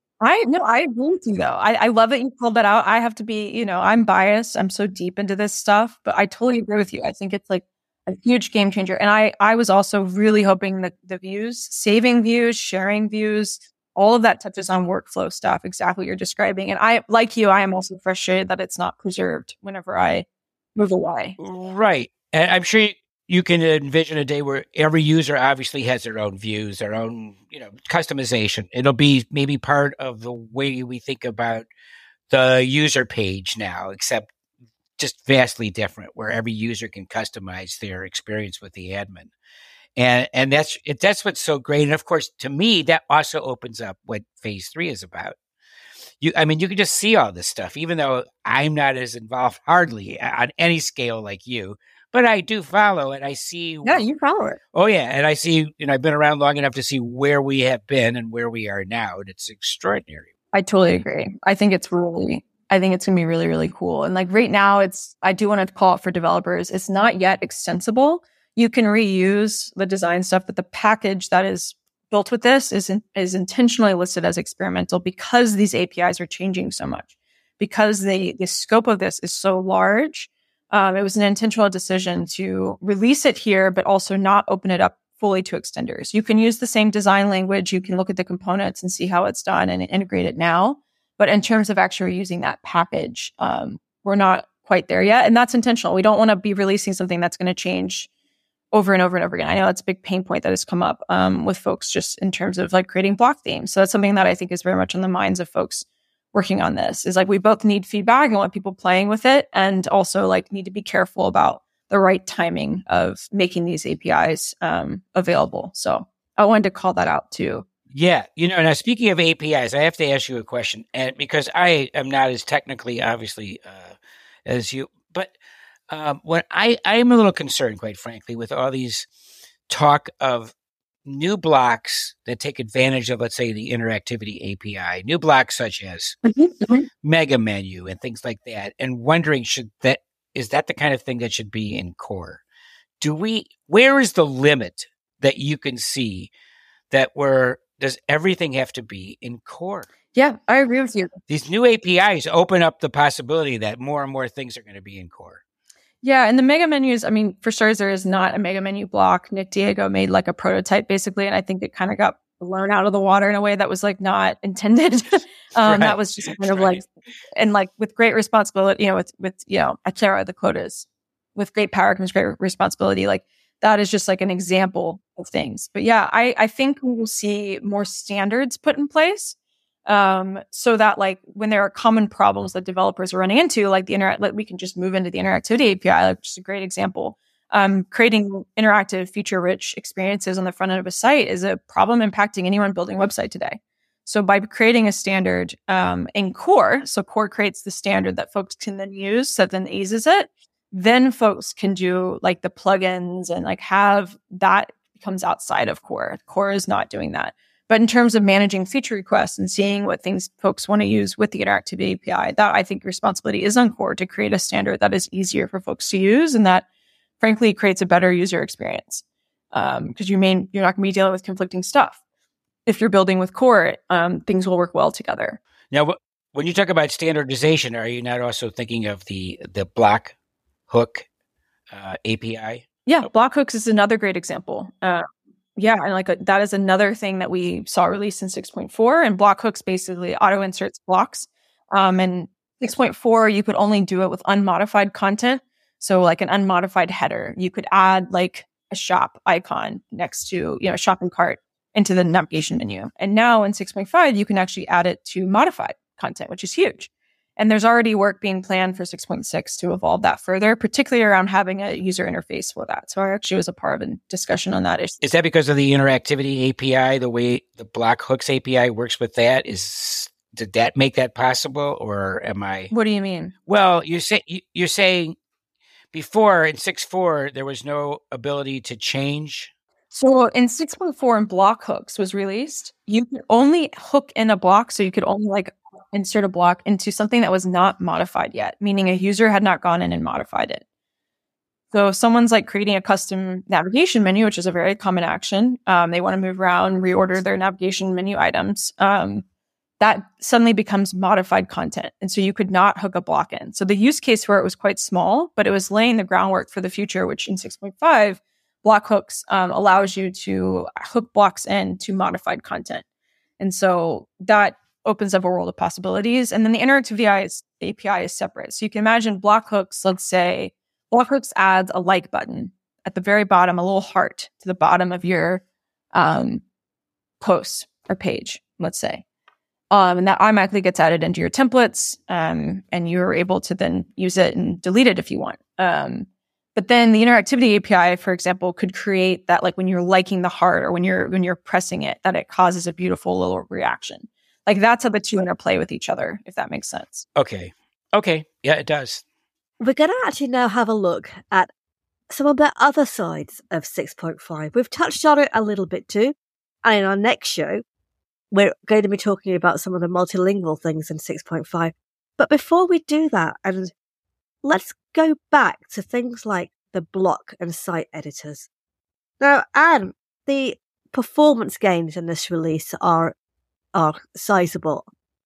I no, I agree with you though. I, I love that you called that out. I have to be, you know, I'm biased. I'm so deep into this stuff, but I totally agree with you. I think it's like a huge game changer. And I, I was also really hoping that the views, saving views, sharing views, all of that touches on workflow stuff, exactly what you're describing. And I, like you, I am also frustrated that it's not preserved whenever I move away. Right. And I'm sure you, you can envision a day where every user obviously has their own views, their own, you know, customization. It'll be maybe part of the way we think about the user page now, except just vastly different, where every user can customize their experience with the admin. And and that's it, that's what's so great. And of course, to me, that also opens up what phase three is about. You, I mean, you can just see all this stuff, even though I'm not as involved hardly on any scale like you. But I do follow it. I see. Yeah, you follow it. Oh, yeah. And I see, you know, I've been around long enough to see where we have been and where we are now. And it's extraordinary. I totally agree. I think it's really, I think it's going to be really, really cool. And like right now, it's, I do want to call it for developers. It's not yet extensible. You can reuse the design stuff, but the package that is built with this is, in, is intentionally listed as experimental because these A P Is are changing so much, because the, the scope of this is so large. Um, it was an intentional decision to release it here, but also not open it up fully to extenders. You can use the same design language. You can look at the components and see how it's done and integrate it now. But in terms of actually using that package, um, we're not quite there yet. And that's intentional. We don't want to be releasing something that's going to change over and over and over again. I know that's a big pain point that has come up um, with folks just in terms of like creating block themes. So that's something that I think is very much on the minds of folks working on this, is like we both need feedback and want people playing with it, and also like need to be careful about the right timing of making these A P Is um, available. So I wanted to call that out too. Yeah. You know, now speaking of A P Is, I have to ask you a question, and because I am not as technically, obviously, uh, as you, but um, when I, I am a little concerned, quite frankly, with all these talk of new blocks that take advantage of, let's say, the interactivity A P I, new blocks such as mm-hmm. Mega Menu and things like that, and wondering, should that, is that the kind of thing that should be in core? Do we, where is the limit that you can see that where, does everything have to be in core? Yeah, I agree with you. These new A P Is open up the possibility that more and more things are going to be in core. Yeah, and the mega menus, I mean, for sure, there is not a mega menu block. Nick Diego made like a prototype basically, and I think it kind of got blown out of the water in a way that was like not intended. um, right. That was just kind of right. like, and like with great responsibility, you know, with, with, you know, I can't write the quotas. With great power comes great responsibility. Like that is just like an example of things. But yeah, I, I think we will see more standards put in place. Um, so that like when there are common problems that developers are running into, like the interact, like we can just move into the interactivity A P I, like just a great example. Um, creating interactive, feature-rich experiences on the front end of a site is a problem impacting anyone building a website today. So by creating a standard um, in Core, so Core creates the standard that folks can then use, that then eases it. Then folks can do like the plugins and like have that comes outside of Core. Core is not doing that. But in terms of managing feature requests and seeing what things folks want to use with the interactivity A P I, that I think responsibility is on Core to create a standard that is easier for folks to use and that, frankly, creates a better user experience. Because um, you mean you're not going to be dealing with conflicting stuff. If you're building with Core, um, things will work well together. Now, when you talk about standardization, are you not also thinking of the the block hook uh, A P I? Yeah, block hooks is another great example. Uh, Yeah, and like a, that is another thing that we saw released in six point four, and block hooks basically auto inserts blocks. Um, and six point four, you could only do it with unmodified content. So like an unmodified header, you could add like a shop icon next to, you know, a shopping cart into the navigation menu. And now in six point five, you can actually add it to modified content, which is huge. And there's already work being planned for six point six to evolve that further, particularly around having a user interface for that. So I actually was a part of a discussion on that issue. Is that because of the interactivity A P I, the way the block hooks A P I works with that? Is did that make that possible, or am I? What do you mean? Well, you're saying you're saying before in six point four there was no ability to change. So in six point four, and block hooks was released, you could only hook in a block. So you could only like insert a block into something that was not modified yet, meaning a user had not gone in and modified it. So if someone's like creating a custom navigation menu, which is a very common action, um, they want to move around, reorder their navigation menu items, um, that suddenly becomes modified content. And so you could not hook a block in. So the use case for it was quite small, but it was laying the groundwork for the future, which in six point five, block hooks um, allows you to hook blocks in to modified content. And so that opens up a world of possibilities. And then the interactivity A P I is separate. So you can imagine block hooks, let's say, block hooks adds a like button at the very bottom, a little heart to the bottom of your um, post or page, let's say. Um, and that automatically gets added into your templates, um, and you're able to then use it and delete it if you want. Um, but then the interactivity A P I, for example, could create that, like when you're liking the heart or when you're when you're pressing it, that it causes a beautiful little reaction. Like that's how the two interplay with each other, if that makes sense. Okay. Okay. Yeah, it does. We're going to actually now have a look at some of the other sides of six point five. We've touched on it a little bit too. And in our next show, we're going to be talking about some of the multilingual things in six point five. But before we do that, and let's go back to things like the block and site editors. Now, Anne, the performance gains in this release are are sizable.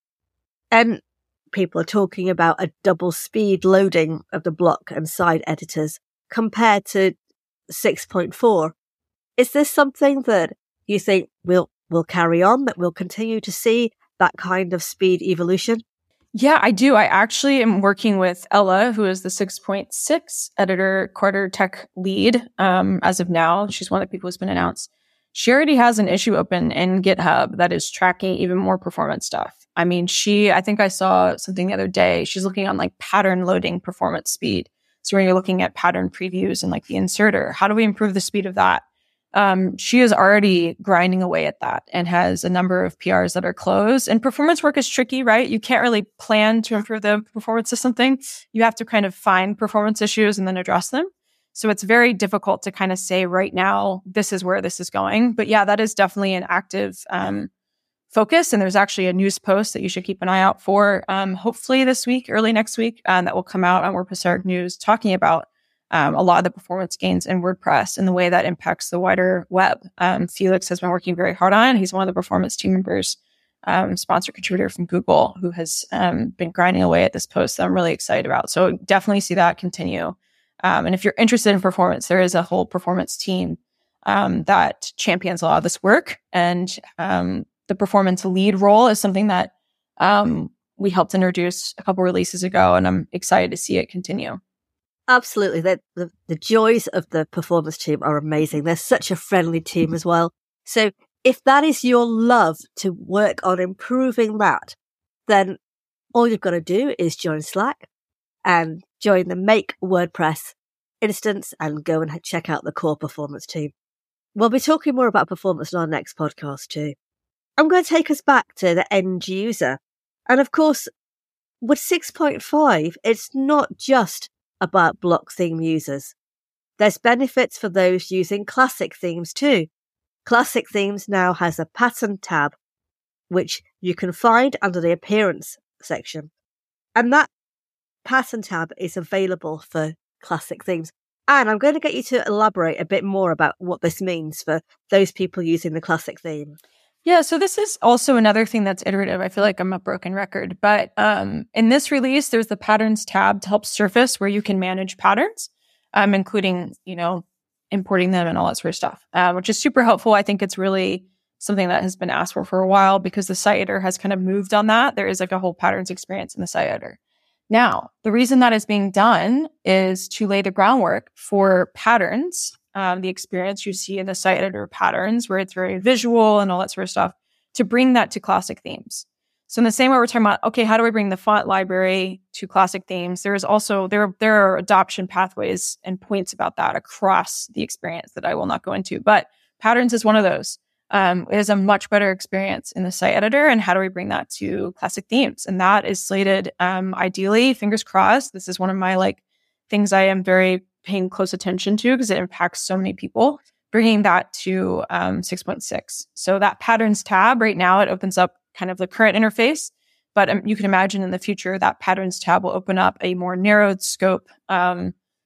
And people are talking about a double speed loading of the block and site editors compared to six point four. Is this something that you think will will carry on, that we'll continue to see that kind of speed evolution? Yeah, I do. I actually am working with Ella, who is the six point six editor, Quarter Tech lead um, as of now. She's one of the people who's been announced. She already has an issue open in GitHub that is tracking even more performance stuff. I mean, she, I think I saw something the other day. She's looking on like pattern loading performance speed. So when you're looking at pattern previews and like the inserter, how do we improve the speed of that? Um, she is already grinding away at that and has a number of P Rs that are closed. And performance work is tricky, right? You can't really plan to improve the performance of something. You have to kind of find performance issues and then address them. So it's very difficult to kind of say right now, this is where this is going. But yeah, that is definitely an active um, focus. And there's actually a news post that you should keep an eye out for, um, hopefully this week, early next week, um, that will come out on WordPress Arc News talking about um, a lot of the performance gains in WordPress and the way that impacts the wider web. Um, Felix has been working very hard on it. He's one of the performance team members, um, sponsor contributor from Google, who has um, been grinding away at this post that I'm really excited about. So definitely see that continue. Um, and if you're interested in performance, there is a whole performance team um, that champions a lot of this work. And um, the performance lead role is something that um, we helped introduce a couple releases ago, and I'm excited to see it continue. Absolutely. The, the, the joys of the performance team are amazing. They're such a friendly team as well. So if that is your love to work on improving that, then all you've got to do is join Slack and join the Make WordPress instance and go and check out the core performance team. We'll be talking more about performance in our next podcast too. I'm going to take us back to the end user. And of course, with six point five, it's not just about block theme users. There's benefits for those using classic themes too. Classic themes now has a pattern tab, which you can find under the appearance section. And that pattern tab is available for classic themes. And I'm going to get you to elaborate a bit more about what this means for those people using the classic theme. Yeah, so this is also another thing that's iterative. I feel like I'm a broken record, but um, in this release, there's the patterns tab to help surface where you can manage patterns, um, including, you know, importing them and all that sort of stuff, uh, which is super helpful. I think it's really something that has been asked for for a while because the site editor has kind of moved on that. There is like a whole patterns experience in the site editor. Now, the reason that is being done is to lay the groundwork for patterns, um, the experience you see in the site editor patterns, where it's very visual and all that sort of stuff, to bring that to classic themes. So in the same way we're talking about, okay, how do we bring the font library to classic themes? There is also, there, there are adoption pathways and points about that across the experience that I will not go into, but patterns is one of those. Um, it is a much better experience in the site editor. And how do we bring that to classic themes? And that is slated, um, ideally, fingers crossed. This is one of my like things I am very paying close attention to because it impacts so many people, bringing that to um, six point six. So that patterns tab right now, it opens up kind of the current interface, but um, you can imagine in the future that patterns tab will open up a more narrowed scope um,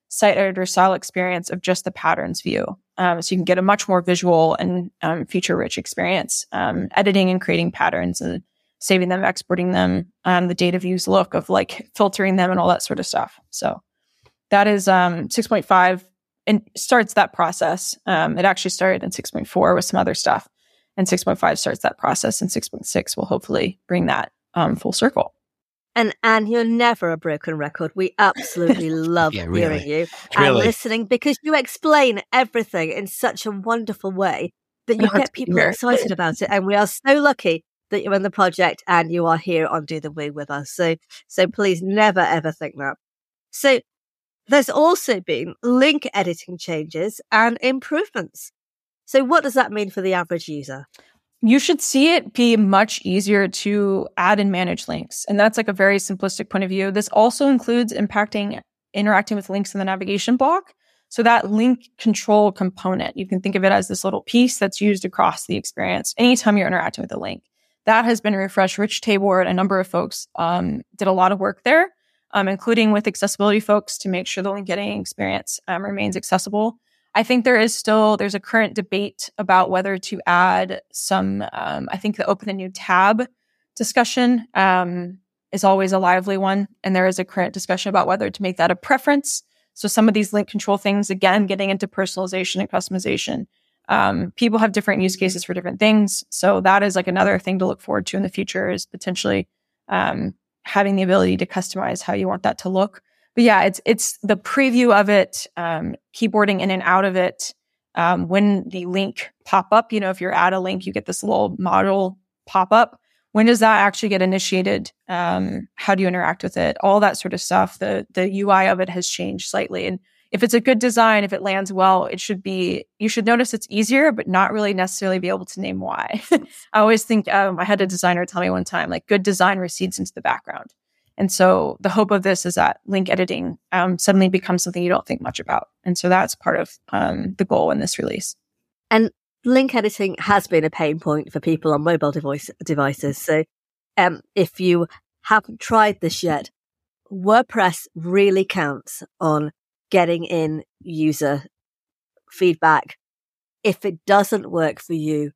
site editor style experience of just the patterns view. Um, so you can get a much more visual and um, feature rich experience, um, editing and creating patterns and saving them, exporting them, um, the data views look of like filtering them and all that sort of stuff. So that is um, six point five and starts that process. Um, it actually started in six point four with some other stuff, and six point five starts that process, and six point six will hopefully bring that um, full circle. And Anne, you're never a broken record. We absolutely love yeah, really. hearing you really. and listening, because you explain everything in such a wonderful way that you get people excited about it. And we are so lucky that you're in the project and you are here on Do the Woo with us. So, so please never, ever think that. So there's also been link editing changes and improvements. So what does that mean for the average user? You should see it be much easier to add and manage links. And that's like a very simplistic point of view. This also includes impacting interacting with links in the navigation block. So that link control component, you can think of it as this little piece that's used across the experience anytime you're interacting with a link. That has been refreshed. Rich Tabor and a number of folks um, did a lot of work there, um, including with accessibility folks to make sure the link editing experience um, remains accessible. I think there is still, there's a current debate about whether to add some, um, I think the open a new tab discussion um, is always a lively one. And there is a current discussion about whether to make that a preference. So some of these link control things, again, getting into personalization and customization. Um, people have different use cases for different things. So that is like another thing to look forward to in the future, is potentially um, having the ability to customize how you want that to look. But yeah, it's it's the preview of it, um, keyboarding in and out of it. Um, when the link pop up, you know, if you're at a link, you get this little model pop up. When does that actually get initiated? Um, how do you interact with it? All that sort of stuff. The the U I of it has changed slightly. And if it's a good design, if it lands well, it should be, you should notice it's easier, but not really necessarily be able to name why. I always think, um, I had a designer tell me one time, like, good design recedes into the background. And so the hope of this is that link editing um, suddenly becomes something you don't think much about. And so that's part of um, the goal in this release. And link editing has been a pain point for people on mobile device, devices. So um, if you haven't tried this yet, WordPress really counts on getting in user feedback. If it doesn't work for you,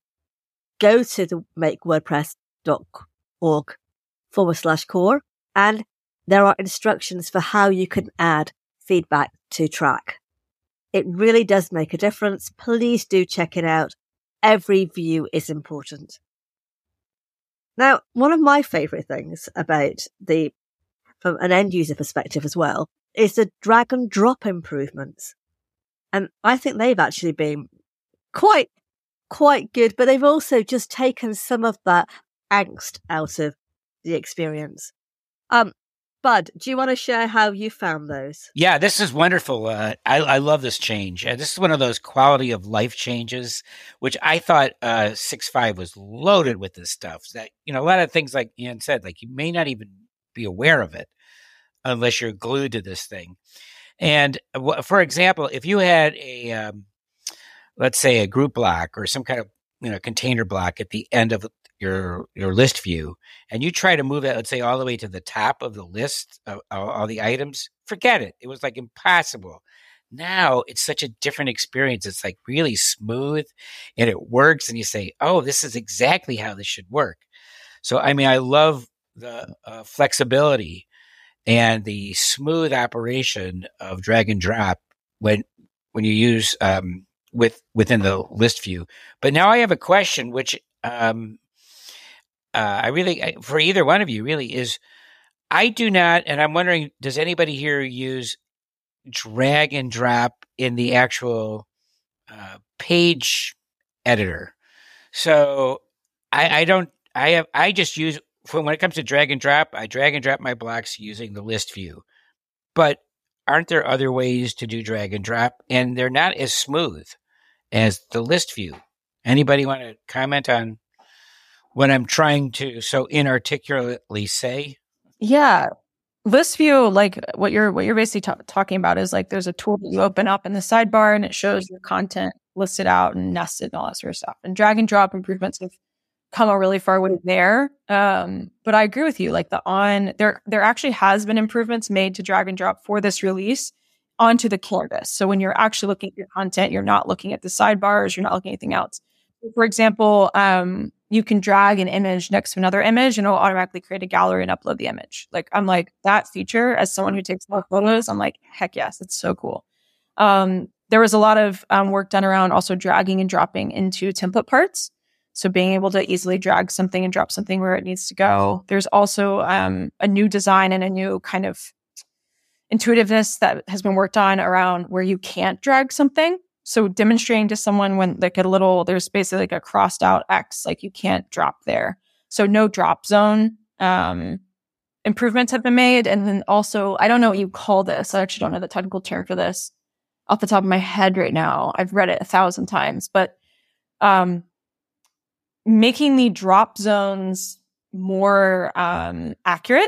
go to the make wordpress dot org forward slash core. And there are instructions for how you can add feedback to track. It really does make a difference. Please do check it out. Every view is important. Now, one of my favorite things about the, from an end user perspective as well, is the drag and drop improvements. And I think they've actually been quite, quite good, but they've also just taken some of that angst out of the experience. Um, Bud, do you want to share how you found those? Yeah, this is wonderful. Uh, I, I love this change. Uh, this is one of those quality of life changes, which I thought uh, six point five was loaded with this stuff. That, you know, a lot of things, like Ian said, like you may not even be aware of it unless you're glued to this thing. And w- for example, if you had a, um, let's say a group block or some kind of, you know, container block at the end of your your list view, and you try to move that, let's say, all the way to the top of the list of, of all the items, forget it. It was like impossible. Now it's such a different experience. It's like really smooth and it works. And you say, oh, this is exactly how this should work. So, I mean, I love the uh, flexibility and the smooth operation of drag and drop when when you use um, with within the list view. But now I have a question, which um, uh, I really, for either one of you, really is, I do not, and I'm wondering, does anybody here use drag and drop in the actual uh, page editor? So I, I don't, I have, I just use, for when it comes to drag and drop, I drag and drop my blocks using the list view. But aren't there other ways to do drag and drop? And they're not as smooth as the list view. Anybody want to comment on what I'm trying to so inarticulately say? Yeah. List view, like what you're what you're basically ta- talking about is like there's a tool that you open up in the sidebar and it shows your content listed out and nested and all that sort of stuff. And drag and drop improvements have come a really far way there. Um, but I agree with you. Like the on there, there actually has been improvements made to drag and drop for this release. onto the canvas. So when you're actually looking at your content, you're not looking at the sidebars, you're not looking at anything else. For example, um, you can drag an image next to another image and it'll automatically create a gallery and upload the image. Like, I'm like, that feature, as someone who takes more photos, I'm like, heck yes, it's so cool. Um, there was a lot of um, work done around also dragging and dropping into template parts. So being able to easily drag something and drop something where it needs to go. There's also um, a new design and a new kind of intuitiveness that has been worked on around where you can't drag something. So demonstrating to someone when like a little, there's basically like a crossed out X, like you can't drop there. So no drop zone um, improvements have been made. And then also, I don't know what you call this. I actually don't know the technical term for this off the top of my head right now. I've read it a thousand times, but um, making the drop zones more um, accurate.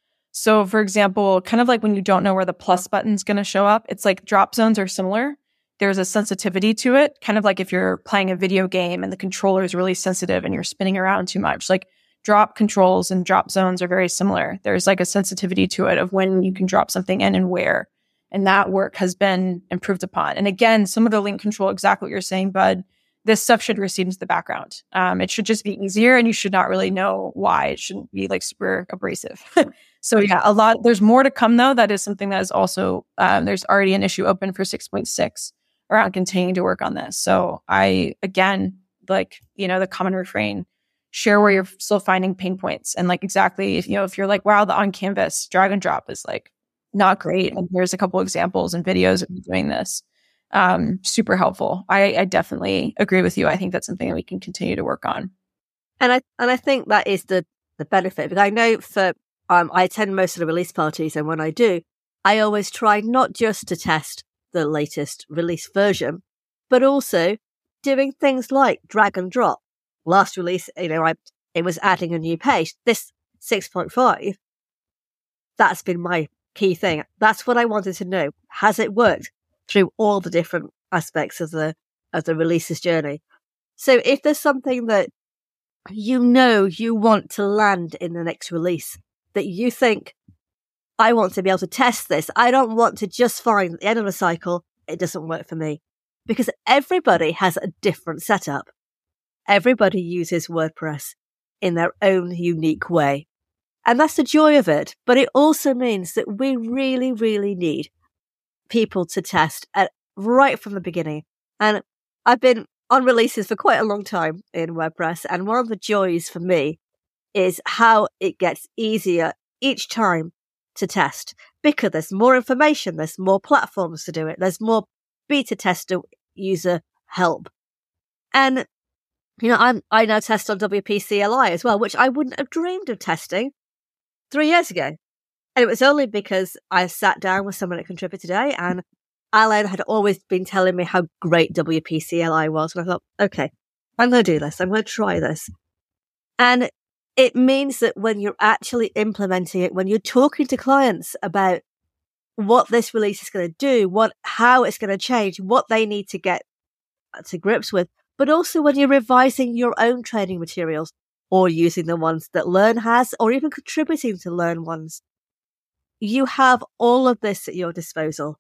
So for example, kind of like when you don't know where the plus button's going to show up, it's like drop zones are similar. There's a sensitivity to it, kind of like if you're playing a video game and the controller is really sensitive and you're spinning around too much. Like drop controls and drop zones are very similar. There's like a sensitivity to it of when you can drop something in and where. And that work has been improved upon. And again, some of the link control, exactly what you're saying, Bud, this stuff should recede into the background. Um, it should just be easier and you should not really know why. It shouldn't be like super abrasive. So yeah, a lot, there's more to come though. That is something that is also, um, there's already an issue open for six point six around continuing to work on this. So I, again, like, you know, the common refrain, share where you're still finding pain points. And like exactly, if, you know, if you're like, wow, the on canvas drag and drop is like not great. And here's a couple examples and videos of me doing this. Um, super helpful. I, I definitely agree with you. I think that's something that we can continue to work on. And I, and I think that is the, the benefit, because I know for, um, I attend most of the release parties. And when I do, I always try not just to test the latest release version, but also doing things like drag and drop. Last release, you know, I, it was adding a new page. This six point five, that's been my key thing. That's what I wanted to know. Has it worked through all the different aspects of the, of the releases journey? So if there's something that you know you want to land in the next release, that you think, I want to be able to test this. I don't want to just find at the end of the cycle, it doesn't work for me. Because everybody has a different setup. Everybody uses WordPress in their own unique way. And that's the joy of it. But it also means that we really, really need people to test at right from the beginning. And I've been on releases for quite a long time in WordPress. And one of the joys for me is how it gets easier each time to test, because there's more information, there's more platforms to do it, there's more beta tester user help. And, you know, I'm, I now test on W P C L I as well, which I wouldn't have dreamed of testing three years ago. And it was only because I sat down with someone at Contribute Today and Alan had always been telling me how great W P C L I was. And I thought, okay, I'm going to do this. I'm going to try this. And it means that when you're actually implementing it, when you're talking to clients about what this release is going to do, what, how it's going to change, what they need to get to grips with, but also when you're revising your own training materials or using the ones that Learn has, or even contributing to Learn ones, you have all of this at your disposal.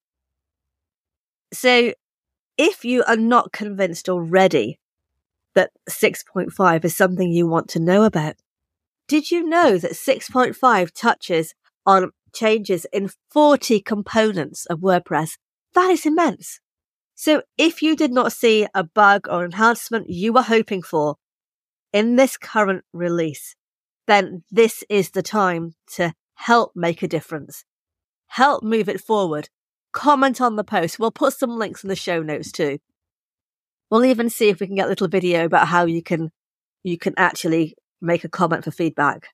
So if you are not convinced already that six point five is something you want to know about, did you know that six point five touches on changes in forty components of WordPress? That is immense. So if you did not see a bug or enhancement you were hoping for in this current release, then this is the time to help make a difference. Help move it forward. Comment on the post. We'll put some links in the show notes too. We'll even see if we can get a little video about how you can, you can actually make a comment for feedback.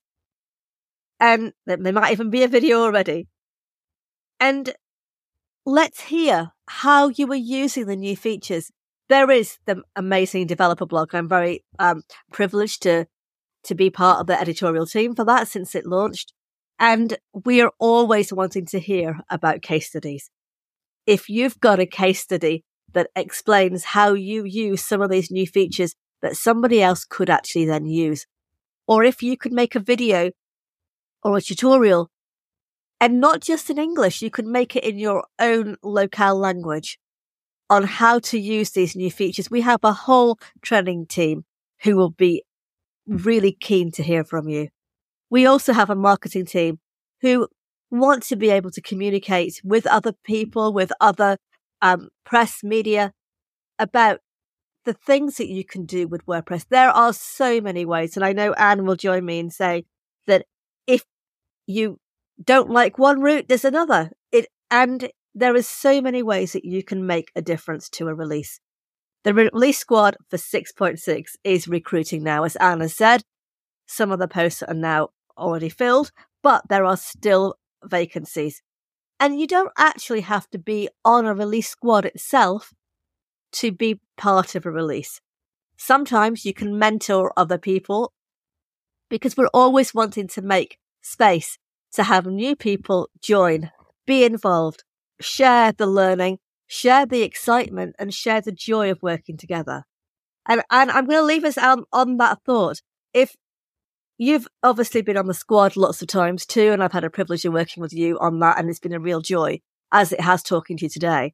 And there might even be a video already. And let's hear how you are using the new features. There is the amazing developer blog. I'm very um, privileged to, to be part of the editorial team for that since it launched. And we are always wanting to hear about case studies. If you've got a case study that explains how you use some of these new features that somebody else could actually then use, or if you could make a video or a tutorial and not just in English. You can make it in your own locale language on how to use these new features. We have a whole training team who will be really keen to hear from you. We also have a marketing team who want to be able to communicate with other people, with other um, press media about the things that you can do with WordPress. There are so many ways. And I know Anne will join me in saying that if you don't like one route, there's another. It, and there is so many ways that you can make a difference to a release. The release squad for six point six is recruiting now. As Anne has said, some of the posts are now already filled, but there are still vacancies. And you don't actually have to be on a release squad itself to be part of a release. Sometimes you can mentor other people, because we're always wanting to make space to have new people join, be involved, share the learning, share the excitement, and share the joy of working together. And, and I'm going to leave us on, on that thought. If you've obviously been on the squad lots of times too, and I've had a privilege of working with you on that, and it's been a real joy, as it has talking to you today.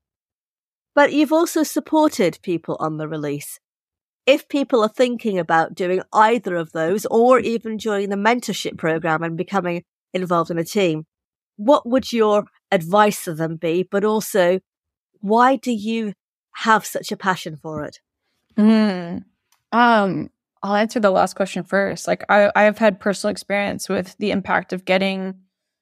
But you've also supported people on the release. If people are thinking about doing either of those, or even joining the mentorship program and becoming involved in a team, what would your advice to them be? But also, why do you have such a passion for it? Mm. Um, I'll answer the last question first. Like, I, I have had personal experience with the impact of getting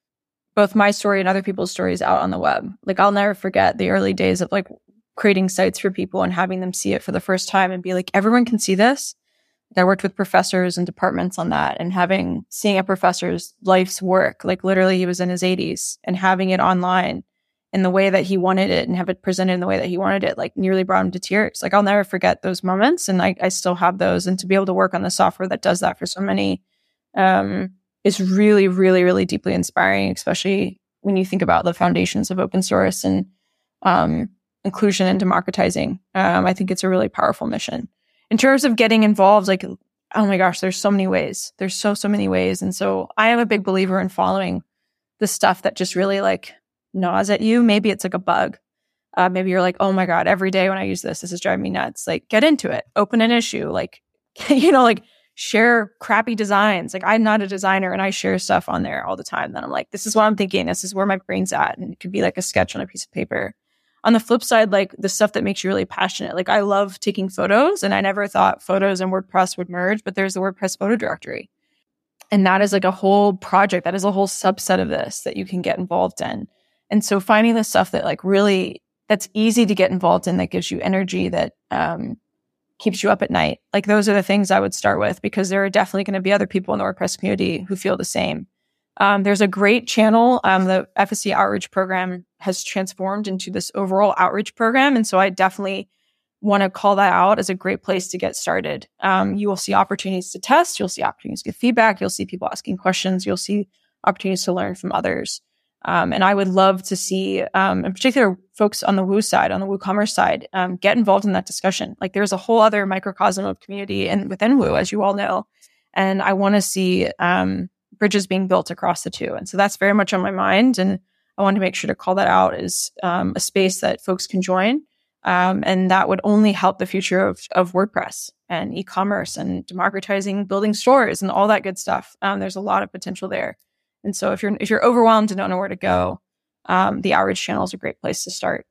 both my story and other people's stories out on the web. Like, I'll never forget the early days of like creating sites for people and having them see it for the first time and be like, everyone can see this. I worked with professors and departments on that, and having, seeing a professor's life's work, like literally he was in his eighties, and having it online in the way that he wanted it and have it presented in the way that he wanted it, like nearly brought him to tears. Like, I'll never forget those moments. And I, I still have those. And to be able to work on the software that does that for so many, um, is really, really, really deeply inspiring, especially when you think about the foundations of open source and, um, inclusion and democratizing. Um, I think it's a really powerful mission. In terms of getting involved, like, oh my gosh, there's so many ways. There's so, so many ways. And so I am a big believer in following the stuff that just really like gnaws at you. Maybe it's like a bug. Uh, maybe you're like, oh my God, every day when I use this, this is driving me nuts. Like, get into it, open an issue, like, you know, like share crappy designs. Like, I'm not a designer and I share stuff on there all the time. Then I'm like, this is what I'm thinking. This is where my brain's at. And it could be like a sketch on a piece of paper. On the flip side, like the stuff that makes you really passionate. Like, I love taking photos, and I never thought photos and WordPress would merge, but there's the WordPress photo directory. And that is like a whole project. That is a whole subset of this that you can get involved in. And so finding the stuff that like really, that's easy to get involved in, that gives you energy, that um, keeps you up at night. Like, those are the things I would start with, because there are definitely going to be other people in the WordPress community who feel the same. Um, there's a great channel. Um, the F S C Outreach Program has transformed into this overall outreach program. And so I definitely want to call that out as a great place to get started. Um, you will see opportunities to test. You'll see opportunities to give feedback. You'll see people asking questions. You'll see opportunities to learn from others. Um, and I would love to see, um, in particular, folks on the Woo side, on the WooCommerce side, um, get involved in that discussion. Like, there's a whole other microcosm of community and within Woo, as you all know. And I want to see um, bridges being built across the two. And so that's very much on my mind. And I want to make sure to call that out as um, a space that folks can join. Um, and that would only help the future of, of WordPress and e-commerce and democratizing building stores and all that good stuff. Um, there's a lot of potential there. And so if you're if you're overwhelmed and don't know where to go, um, the outreach channel is a great place to start.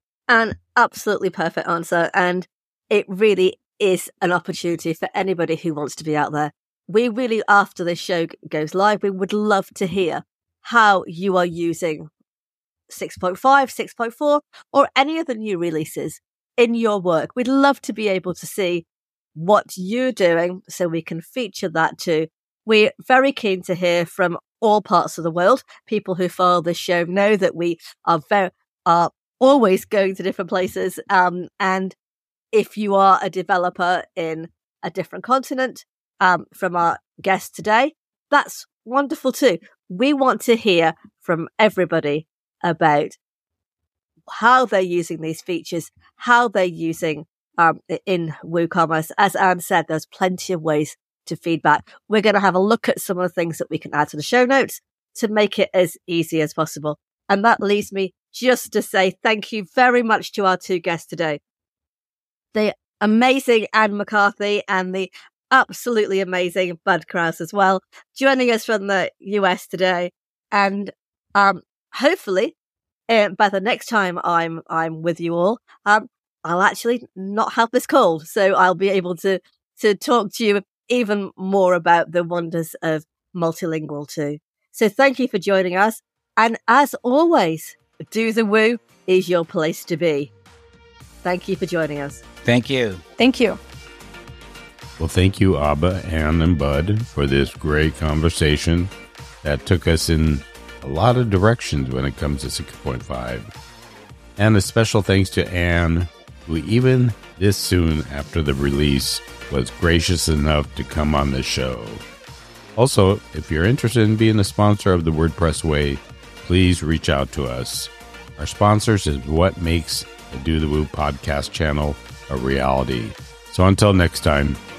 An absolutely perfect answer. And it really is an opportunity for anybody who wants to be out there. We really, after this show goes live, we would love to hear how you are using six point five, six point four, or any of the new releases in your work. We'd love to be able to see what you're doing so we can feature that too. We're very keen to hear from all parts of the world. People who follow this show know that we are very, are always going to different places. Um, and if you are a developer in a different continent, um, from our guest today, that's wonderful too. We want to hear from everybody about how they're using these features, how they're using um, in WooCommerce. As Anne said, there's plenty of ways to feedback. We're going to have a look at some of the things that we can add to the show notes. to make it as easy as possible. And that leaves me just to say thank you very much to our two guests today. The amazing Anne McCarthy and the absolutely amazing Bud Krause as well, joining us from the U S today. And um, hopefully, uh, by the next time I'm I'm with you all, um, I'll actually not have this cold, so I'll be able to to talk to you even more about the wonders of multilingual too. So thank you for joining us. And as always, Do the Woo is your place to be. Thank you for joining us. Thank you. Thank you. Well, thank you, Abba, Anne, and Bud, for this great conversation that took us in a lot of directions when it comes to six point five. And a special thanks to Anne, who even this soon after the release was gracious enough to come on the show. Also, if you're interested in being a sponsor of the WordPress Way, please reach out to us. Our sponsors is what makes the Do the Woo podcast channel a reality. So until next time,